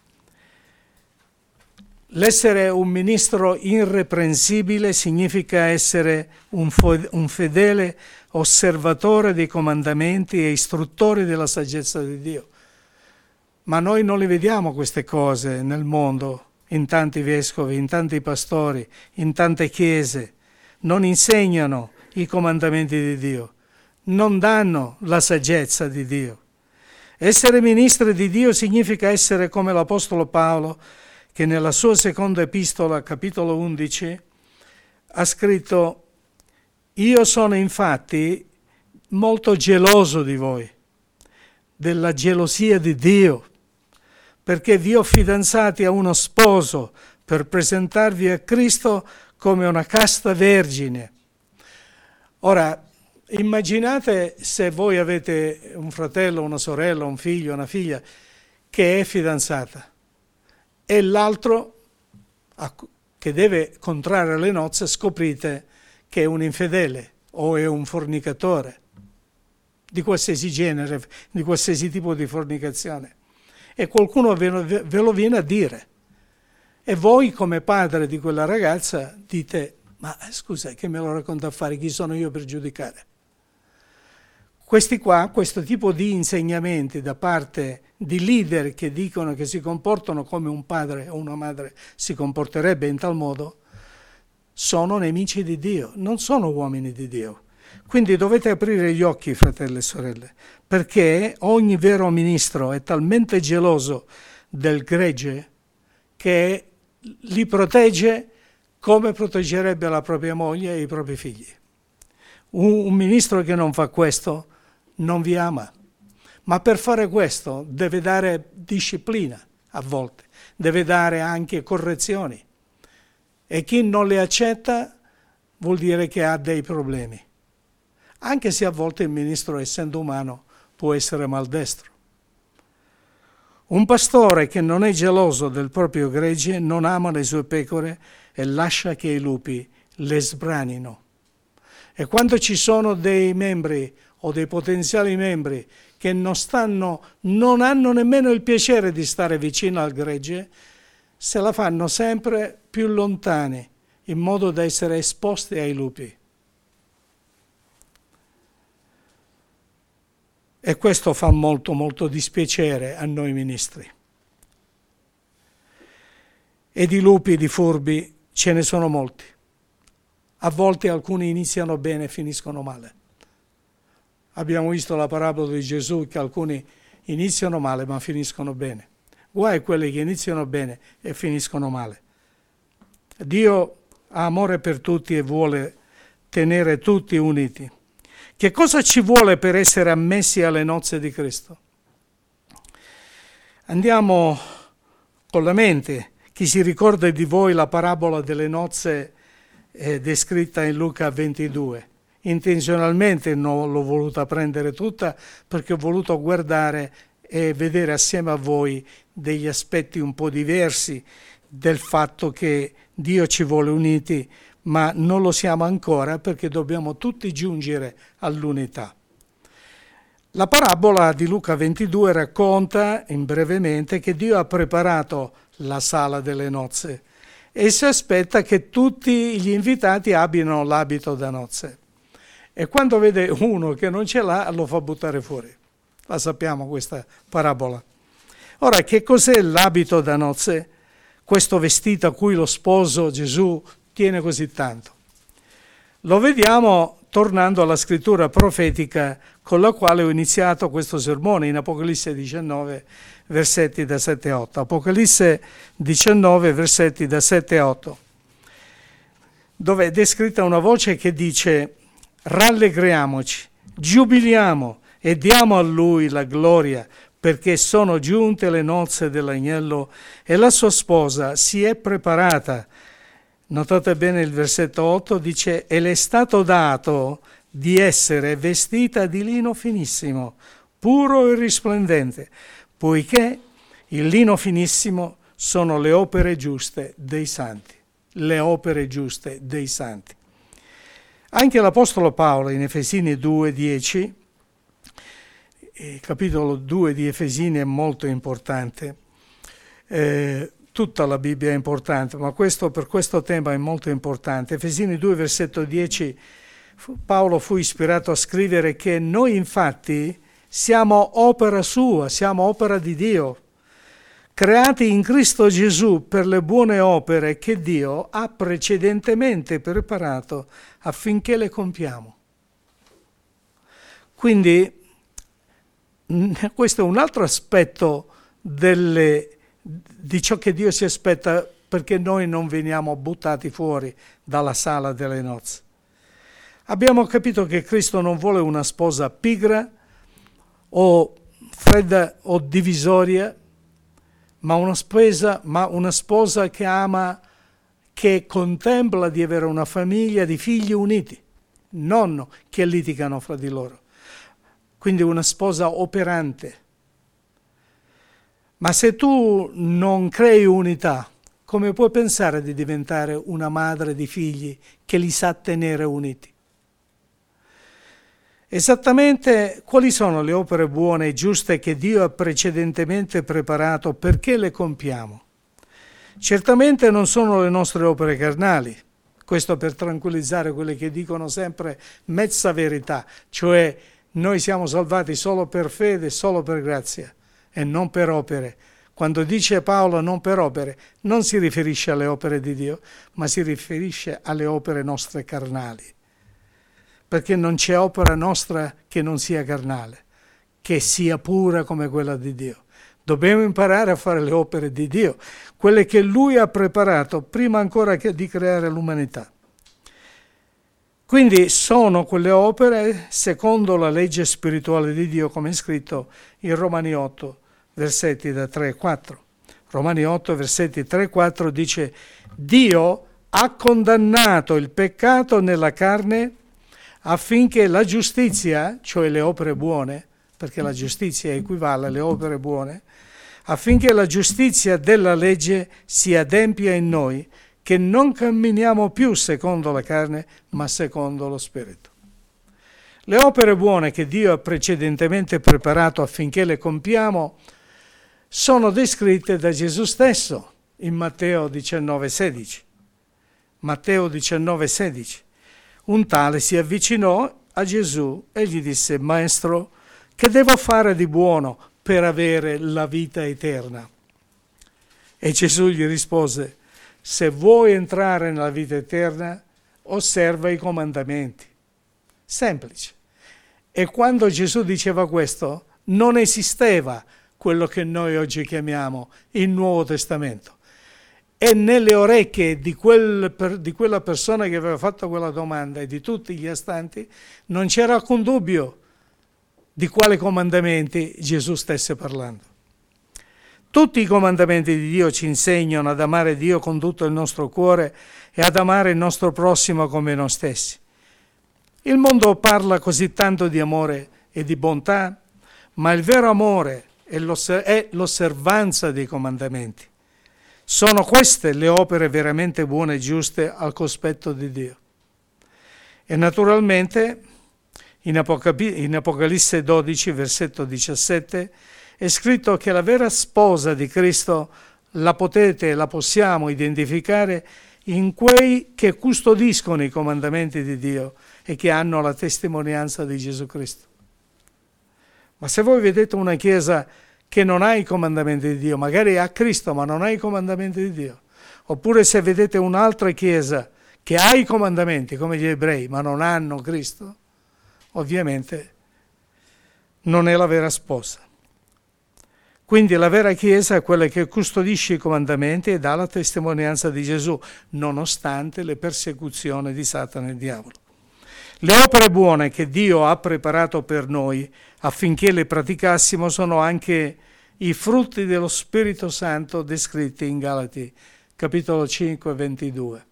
L'essere un ministro irreprensibile significa essere un, fo- un fedele osservatore dei comandamenti e istruttore della saggezza di Dio. Ma noi non le vediamo queste cose nel mondo, in tanti vescovi, in tanti pastori, in tante chiese. Non insegnano i comandamenti di Dio, non danno la saggezza di Dio. Essere ministri di Dio significa essere come l'Apostolo Paolo, che nella sua seconda epistola, capitolo undici, ha scritto: io sono infatti molto geloso di voi, della gelosia di Dio, perché vi ho fidanzati a uno sposo per presentarvi a Cristo come una casta vergine. Ora, immaginate se voi avete un fratello, una sorella, un figlio, una figlia che è fidanzata e l'altro che deve contrarre le nozze scoprite che è un infedele o è un fornicatore di qualsiasi genere, di qualsiasi tipo di fornicazione. E qualcuno ve lo viene a dire. E voi come padre di quella ragazza dite: ma scusa, che me lo racconta a fare? Chi sono io per giudicare? Questi qua, questo tipo di insegnamenti da parte di leader che dicono che si comportano come un padre o una madre si comporterebbe in tal modo, sono nemici di Dio, non sono uomini di Dio. Quindi dovete aprire gli occhi, fratelli e sorelle, perché ogni vero ministro è talmente geloso del gregge che li protegge come proteggerebbe la propria moglie e i propri figli. Un, un ministro che non fa questo non vi ama, ma per fare questo deve dare disciplina a volte, deve dare anche correzioni, e chi non le accetta vuol dire che ha dei problemi, anche se a volte il ministro, essendo umano, può essere maldestro. Un pastore che non è geloso del proprio gregge non ama le sue pecore e lascia che i lupi le sbranino. E quando ci sono dei membri o dei potenziali membri che non stanno, non hanno nemmeno il piacere di stare vicino al gregge, se la fanno sempre più lontani, in modo da essere esposti ai lupi. E questo fa molto, molto dispiacere a noi ministri. E di lupi, di furbi, ce ne sono molti. A volte alcuni iniziano bene e finiscono male. Abbiamo visto la parabola di Gesù che alcuni iniziano male ma finiscono bene. Guai a quelli che iniziano bene e finiscono male. Dio ha amore per tutti e vuole tenere tutti uniti. Che cosa ci vuole per essere ammessi alle nozze di Cristo? Andiamo con la mente. Chi si ricorda di voi la parabola delle nozze eh, descritta in Luca ventidue? Intenzionalmente non l'ho voluta prendere tutta perché ho voluto guardare e vedere assieme a voi degli aspetti un po' diversi del fatto che Dio ci vuole uniti, ma non lo siamo ancora perché dobbiamo tutti giungere all'unità. La parabola di Luca ventidue racconta in brevemente che Dio ha preparato la sala delle nozze e si aspetta che tutti gli invitati abbiano l'abito da nozze. E quando vede uno che non ce l'ha, lo fa buttare fuori. La sappiamo questa parabola. Ora, che cos'è l'abito da nozze? Questo vestito a cui lo sposo Gesù tiene così tanto. Lo vediamo tornando alla scrittura profetica con la quale ho iniziato questo sermone in Apocalisse diciannove, versetti da sette a otto. Apocalisse diciannove, versetti da sette a otto, dove è descritta una voce che dice: rallegriamoci, giubiliamo e diamo a Lui la gloria, perché sono giunte le nozze dell'agnello e la sua sposa si è preparata. Notate bene il versetto otto, dice: e le è stato dato di essere vestita di lino finissimo, puro e risplendente, poiché il lino finissimo sono le opere giuste dei santi. Le opere giuste dei santi. Anche l'Apostolo Paolo in Efesini due dieci, il capitolo due di Efesini è molto importante, eh, tutta la Bibbia è importante, ma questo, per questo tema è molto importante. Efesini due, versetto dieci, Paolo fu ispirato a scrivere che noi infatti siamo opera sua, siamo opera di Dio, creati in Cristo Gesù per le buone opere che Dio ha precedentemente preparato affinché le compiamo. Quindi questo è un altro aspetto delle, di ciò che Dio si aspetta, perché noi non veniamo buttati fuori dalla sala delle nozze. Abbiamo capito che Cristo non vuole una sposa pigra o fredda o divisoria, ma una sposa, ma una sposa che ama, che contempla di avere una famiglia di figli uniti, non che litigano fra di loro. Quindi una sposa operante. Ma se tu non crei unità, come puoi pensare di diventare una madre di figli che li sa tenere uniti? Esattamente quali sono le opere buone e giuste che Dio ha precedentemente preparato perché le compiamo? Certamente non sono le nostre opere carnali, questo per tranquillizzare quelli che dicono sempre mezza verità, cioè noi siamo salvati solo per fede, solo per grazia e non per opere. Quando dice Paolo non per opere, non si riferisce alle opere di Dio, ma si riferisce alle opere nostre carnali. Perché non c'è opera nostra che non sia carnale, che sia pura come quella di Dio. Dobbiamo imparare a fare le opere di Dio, quelle che Lui ha preparato prima ancora che di creare l'umanità. Quindi sono quelle opere secondo la legge spirituale di Dio, come è scritto in Romani otto, versetti da tre e quattro. Romani otto, versetti tre e quattro dice: Dio ha condannato il peccato nella carne affinché la giustizia, cioè le opere buone, perché la giustizia equivale alle opere buone, affinché la giustizia della legge si adempia in noi, che non camminiamo più secondo la carne, ma secondo lo Spirito. Le opere buone che Dio ha precedentemente preparato affinché le compiamo sono descritte da Gesù stesso in Matteo diciannove sedici. Matteo diciannove sedici. Un tale si avvicinò a Gesù e gli disse: Maestro, che devo fare di buono per avere la vita eterna? E Gesù gli rispose: se vuoi entrare nella vita eterna, osserva i comandamenti. Semplice. E quando Gesù diceva questo, non esisteva quello che noi oggi chiamiamo il Nuovo Testamento. E nelle orecchie di, quel, di quella persona che aveva fatto quella domanda e di tutti gli astanti non c'era alcun dubbio di quali comandamenti Gesù stesse parlando. Tutti i comandamenti di Dio ci insegnano ad amare Dio con tutto il nostro cuore e ad amare il nostro prossimo come noi stessi. Il mondo parla così tanto di amore e di bontà, ma il vero amore è l'osservanza dei comandamenti. Sono queste le opere veramente buone e giuste al cospetto di Dio. E naturalmente in, Apocab- in Apocalisse dodici, versetto diciassette, è scritto che la vera sposa di Cristo la potete e la possiamo identificare in quei che custodiscono i comandamenti di Dio e che hanno la testimonianza di Gesù Cristo. Ma se voi vedete una chiesa che non ha i comandamenti di Dio, magari ha Cristo ma non ha i comandamenti di Dio, oppure se vedete un'altra chiesa che ha i comandamenti come gli ebrei ma non hanno Cristo, ovviamente non è la vera sposa. Quindi la vera chiesa è quella che custodisce i comandamenti e dà la testimonianza di Gesù, nonostante le persecuzioni di Satana e il diavolo. Le opere buone che Dio ha preparato per noi affinché le praticassimo sono anche i frutti dello Spirito Santo descritti in Galati, capitolo cinque, ventidue.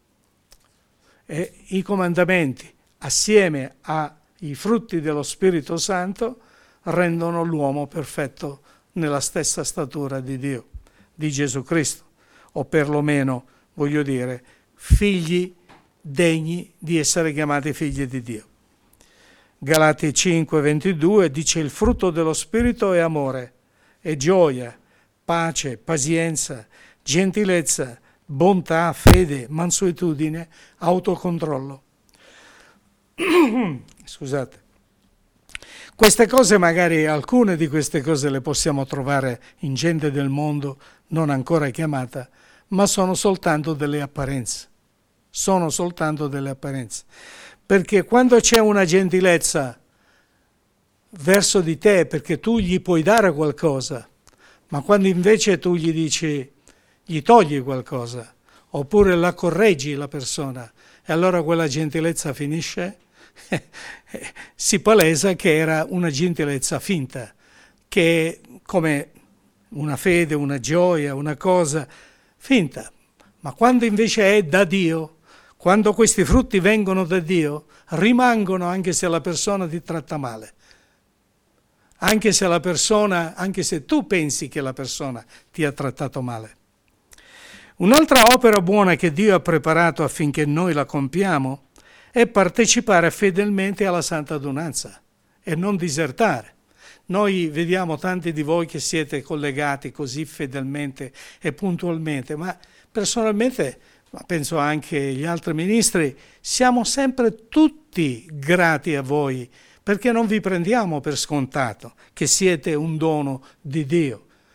E i comandamenti, assieme ai frutti dello Spirito Santo, rendono l'uomo perfetto nella stessa statura di Dio, di Gesù Cristo, o perlomeno, voglio dire, figli degni di essere chiamati figli di Dio. Galati cinque ventidue dice: il frutto dello Spirito è amore, è gioia, pace, pazienza, gentilezza, bontà, fede, mansuetudine, autocontrollo. Scusate. Queste cose, magari alcune di queste cose le possiamo trovare in gente del mondo non ancora chiamata, ma sono soltanto delle apparenze. Sono soltanto delle apparenze. Perché quando c'è una gentilezza verso di te, perché tu gli puoi dare qualcosa, ma quando invece tu gli dici, gli togli qualcosa, oppure la correggi la persona, e allora quella gentilezza finisce, si palesa che era una gentilezza finta, che è come una fede, una gioia, una cosa finta. Ma quando invece è da Dio, quando questi frutti vengono da Dio, rimangono anche se la persona ti tratta male. Anche se la persona, anche se tu pensi che la persona ti ha trattato male. Un'altra opera buona che Dio ha preparato affinché noi la compiamo è partecipare fedelmente alla Santa Adunanza e non disertare. Noi vediamo tanti di voi che siete collegati così fedelmente e puntualmente, ma personalmente, ma penso anche gli altri ministri, siamo sempre tutti grati a voi, perché non vi prendiamo per scontato che siete un dono di Dio.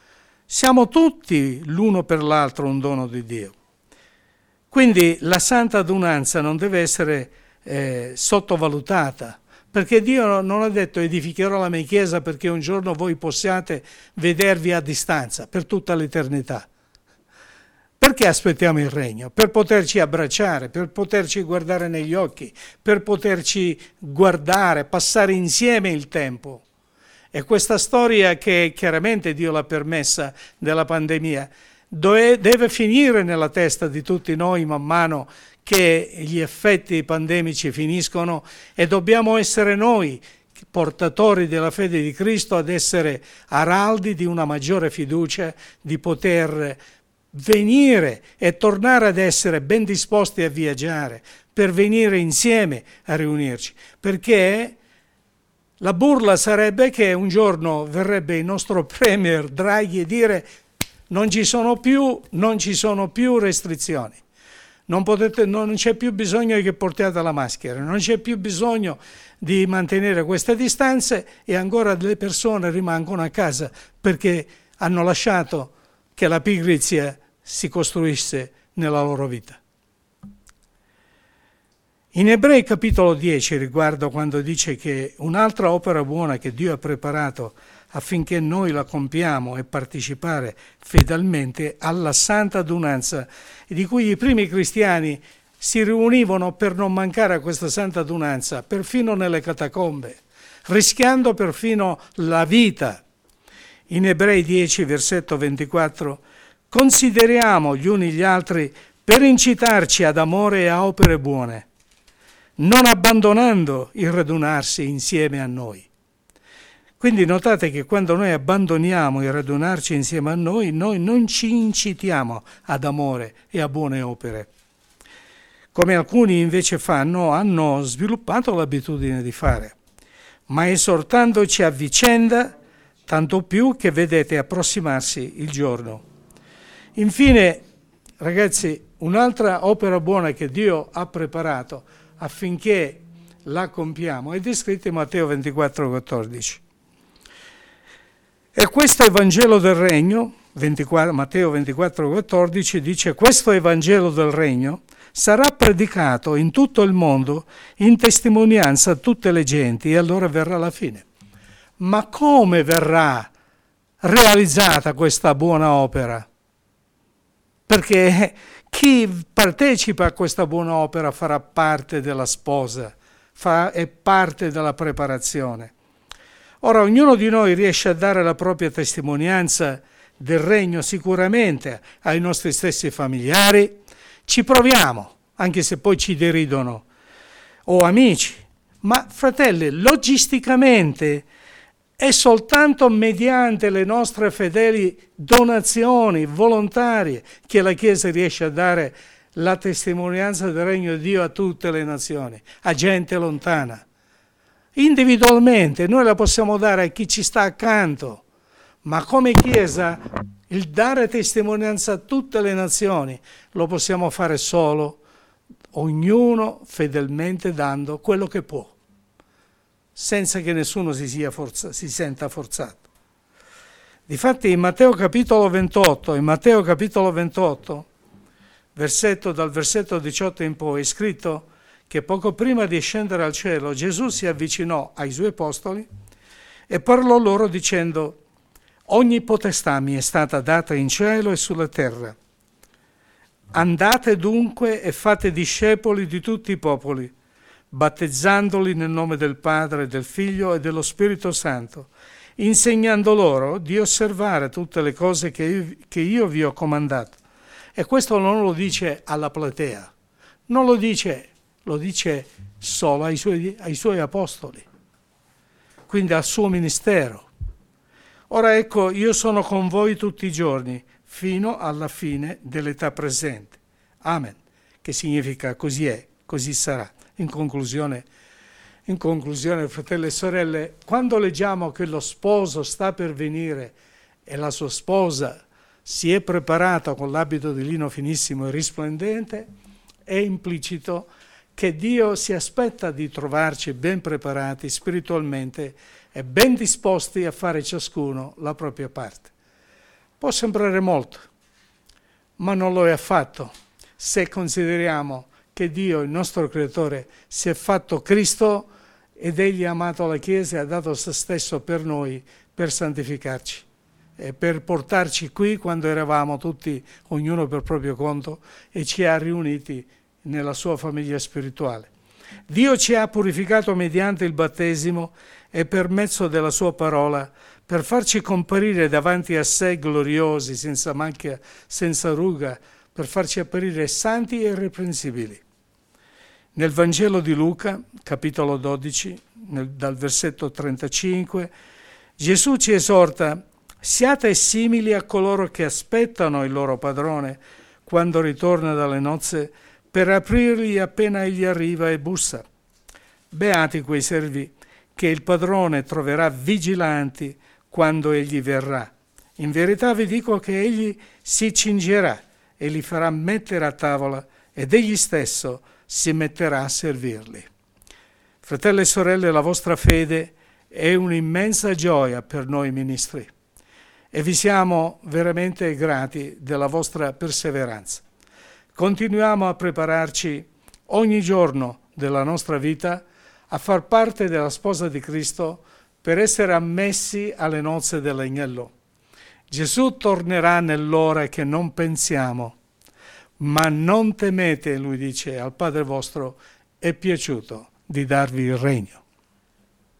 Siamo tutti l'uno per l'altro un dono di Dio. Quindi la santa adunanza non deve essere eh, sottovalutata, perché Dio non ha detto edificherò la mia chiesa perché un giorno voi possiate vedervi a distanza per tutta l'eternità. Perché aspettiamo il regno? Per poterci abbracciare, per poterci guardare negli occhi, per poterci guardare, passare insieme il tempo. E questa storia che chiaramente Dio l'ha permessa della pandemia deve finire nella testa di tutti noi man mano che gli effetti pandemici finiscono, e dobbiamo essere noi, portatori della fede di Cristo, ad essere araldi di una maggiore fiducia, di poter venire e tornare ad essere ben disposti a viaggiare, per venire insieme a riunirci, perché la burla sarebbe che un giorno verrebbe il nostro premier Draghi e dire non ci sono più, non ci sono più restrizioni. Non, potete, non c'è più bisogno che portiate la maschera, non c'è più bisogno di mantenere queste distanze, e ancora delle persone rimangono a casa perché hanno lasciato che la pigrizia si costruisse nella loro vita. In Ebrei capitolo dieci, riguardo quando dice che un'altra opera buona che Dio ha preparato affinché noi la compiamo e partecipare fedelmente alla santa adunanza, di cui i primi cristiani si riunivano per non mancare a questa santa adunanza, perfino nelle catacombe, rischiando perfino la vita. In Ebrei dieci, versetto ventiquattro, consideriamo gli uni gli altri per incitarci ad amore e a opere buone, non abbandonando il radunarsi insieme a noi. Quindi notate che quando noi abbandoniamo il radunarci insieme a noi, noi non ci incitiamo ad amore e a buone opere. Come alcuni invece fanno, hanno sviluppato l'abitudine di fare, ma esortandoci a vicenda, tanto più che vedete approssimarsi il giorno. Infine, ragazzi, un'altra opera buona che Dio ha preparato affinché la compiamo è descritta in Matteo ventiquattro quattordici. E questo Evangelo del Regno, ventiquattro, Matteo ventiquattro quattordici dice: questo Evangelo del Regno sarà predicato in tutto il mondo in testimonianza a tutte le genti, e allora verrà la fine. Ma come verrà realizzata questa buona opera? Perché chi partecipa a questa buona opera farà parte della sposa, fa, è parte della preparazione. Ora, ognuno di noi riesce a dare la propria testimonianza del regno sicuramente ai nostri stessi familiari, ci proviamo, anche se poi ci deridono, o amici, ma fratelli, logisticamente è soltanto mediante le nostre fedeli donazioni volontarie che la Chiesa riesce a dare la testimonianza del regno di Dio a tutte le nazioni, a gente lontana. Individualmente noi la possiamo dare a chi ci sta accanto, ma come Chiesa il dare testimonianza a tutte le nazioni lo possiamo fare solo, ognuno fedelmente dando quello che può, senza che nessuno si, sia forza, si senta forzato. Difatti in Matteo capitolo ventotto, in Matteo capitolo ventotto, versetto, dal versetto diciotto in poi, è scritto che poco prima di scendere al cielo Gesù si avvicinò ai suoi apostoli e parlò loro dicendo: ogni potestà mi è stata data in cielo e sulla terra. Andate dunque e fate discepoli di tutti i popoli, battezzandoli nel nome del Padre, del Figlio e dello Spirito Santo, insegnando loro di osservare tutte le cose che io, che io vi ho comandato. E questo non lo dice alla platea, non lo dice, lo dice solo ai suoi, ai suoi apostoli, quindi al suo ministero. Ora ecco, io sono con voi tutti i giorni, fino alla fine dell'età presente. Amen, che significa così è, così sarà. In conclusione, in conclusione, fratelli e sorelle, quando leggiamo che lo sposo sta per venire e la sua sposa si è preparata con l'abito di lino finissimo e risplendente, è implicito che Dio si aspetta di trovarci ben preparati spiritualmente e ben disposti a fare ciascuno la propria parte. Può sembrare molto, ma non lo è affatto, se consideriamo che Dio, il nostro Creatore, si è fatto Cristo ed Egli ha amato la Chiesa e ha dato se stesso per noi, per santificarci e per portarci qui quando eravamo tutti, ognuno per proprio conto, e ci ha riuniti nella sua famiglia spirituale. Dio ci ha purificato mediante il battesimo e per mezzo della sua parola, per farci comparire davanti a sé gloriosi, senza macchia, senza ruga, per farci apparire santi e irreprensibili. Nel Vangelo di Luca, capitolo dodici, nel, dal versetto trentacinque, Gesù ci esorta: siate simili a coloro che aspettano il loro padrone quando ritorna dalle nozze, per aprirgli appena egli arriva e bussa. Beati quei servi che il padrone troverà vigilanti quando egli verrà. In verità vi dico che egli si cingerà e li farà mettere a tavola ed egli stesso si metterà a servirli. Fratelli e sorelle, la vostra fede è un'immensa gioia per noi ministri e vi siamo veramente grati della vostra perseveranza. Continuiamo a prepararci ogni giorno della nostra vita a far parte della sposa di Cristo per essere ammessi alle nozze dell'agnello. Gesù tornerà nell'ora che non pensiamo, ma non temete, lui dice, al Padre vostro è piaciuto di darvi il regno.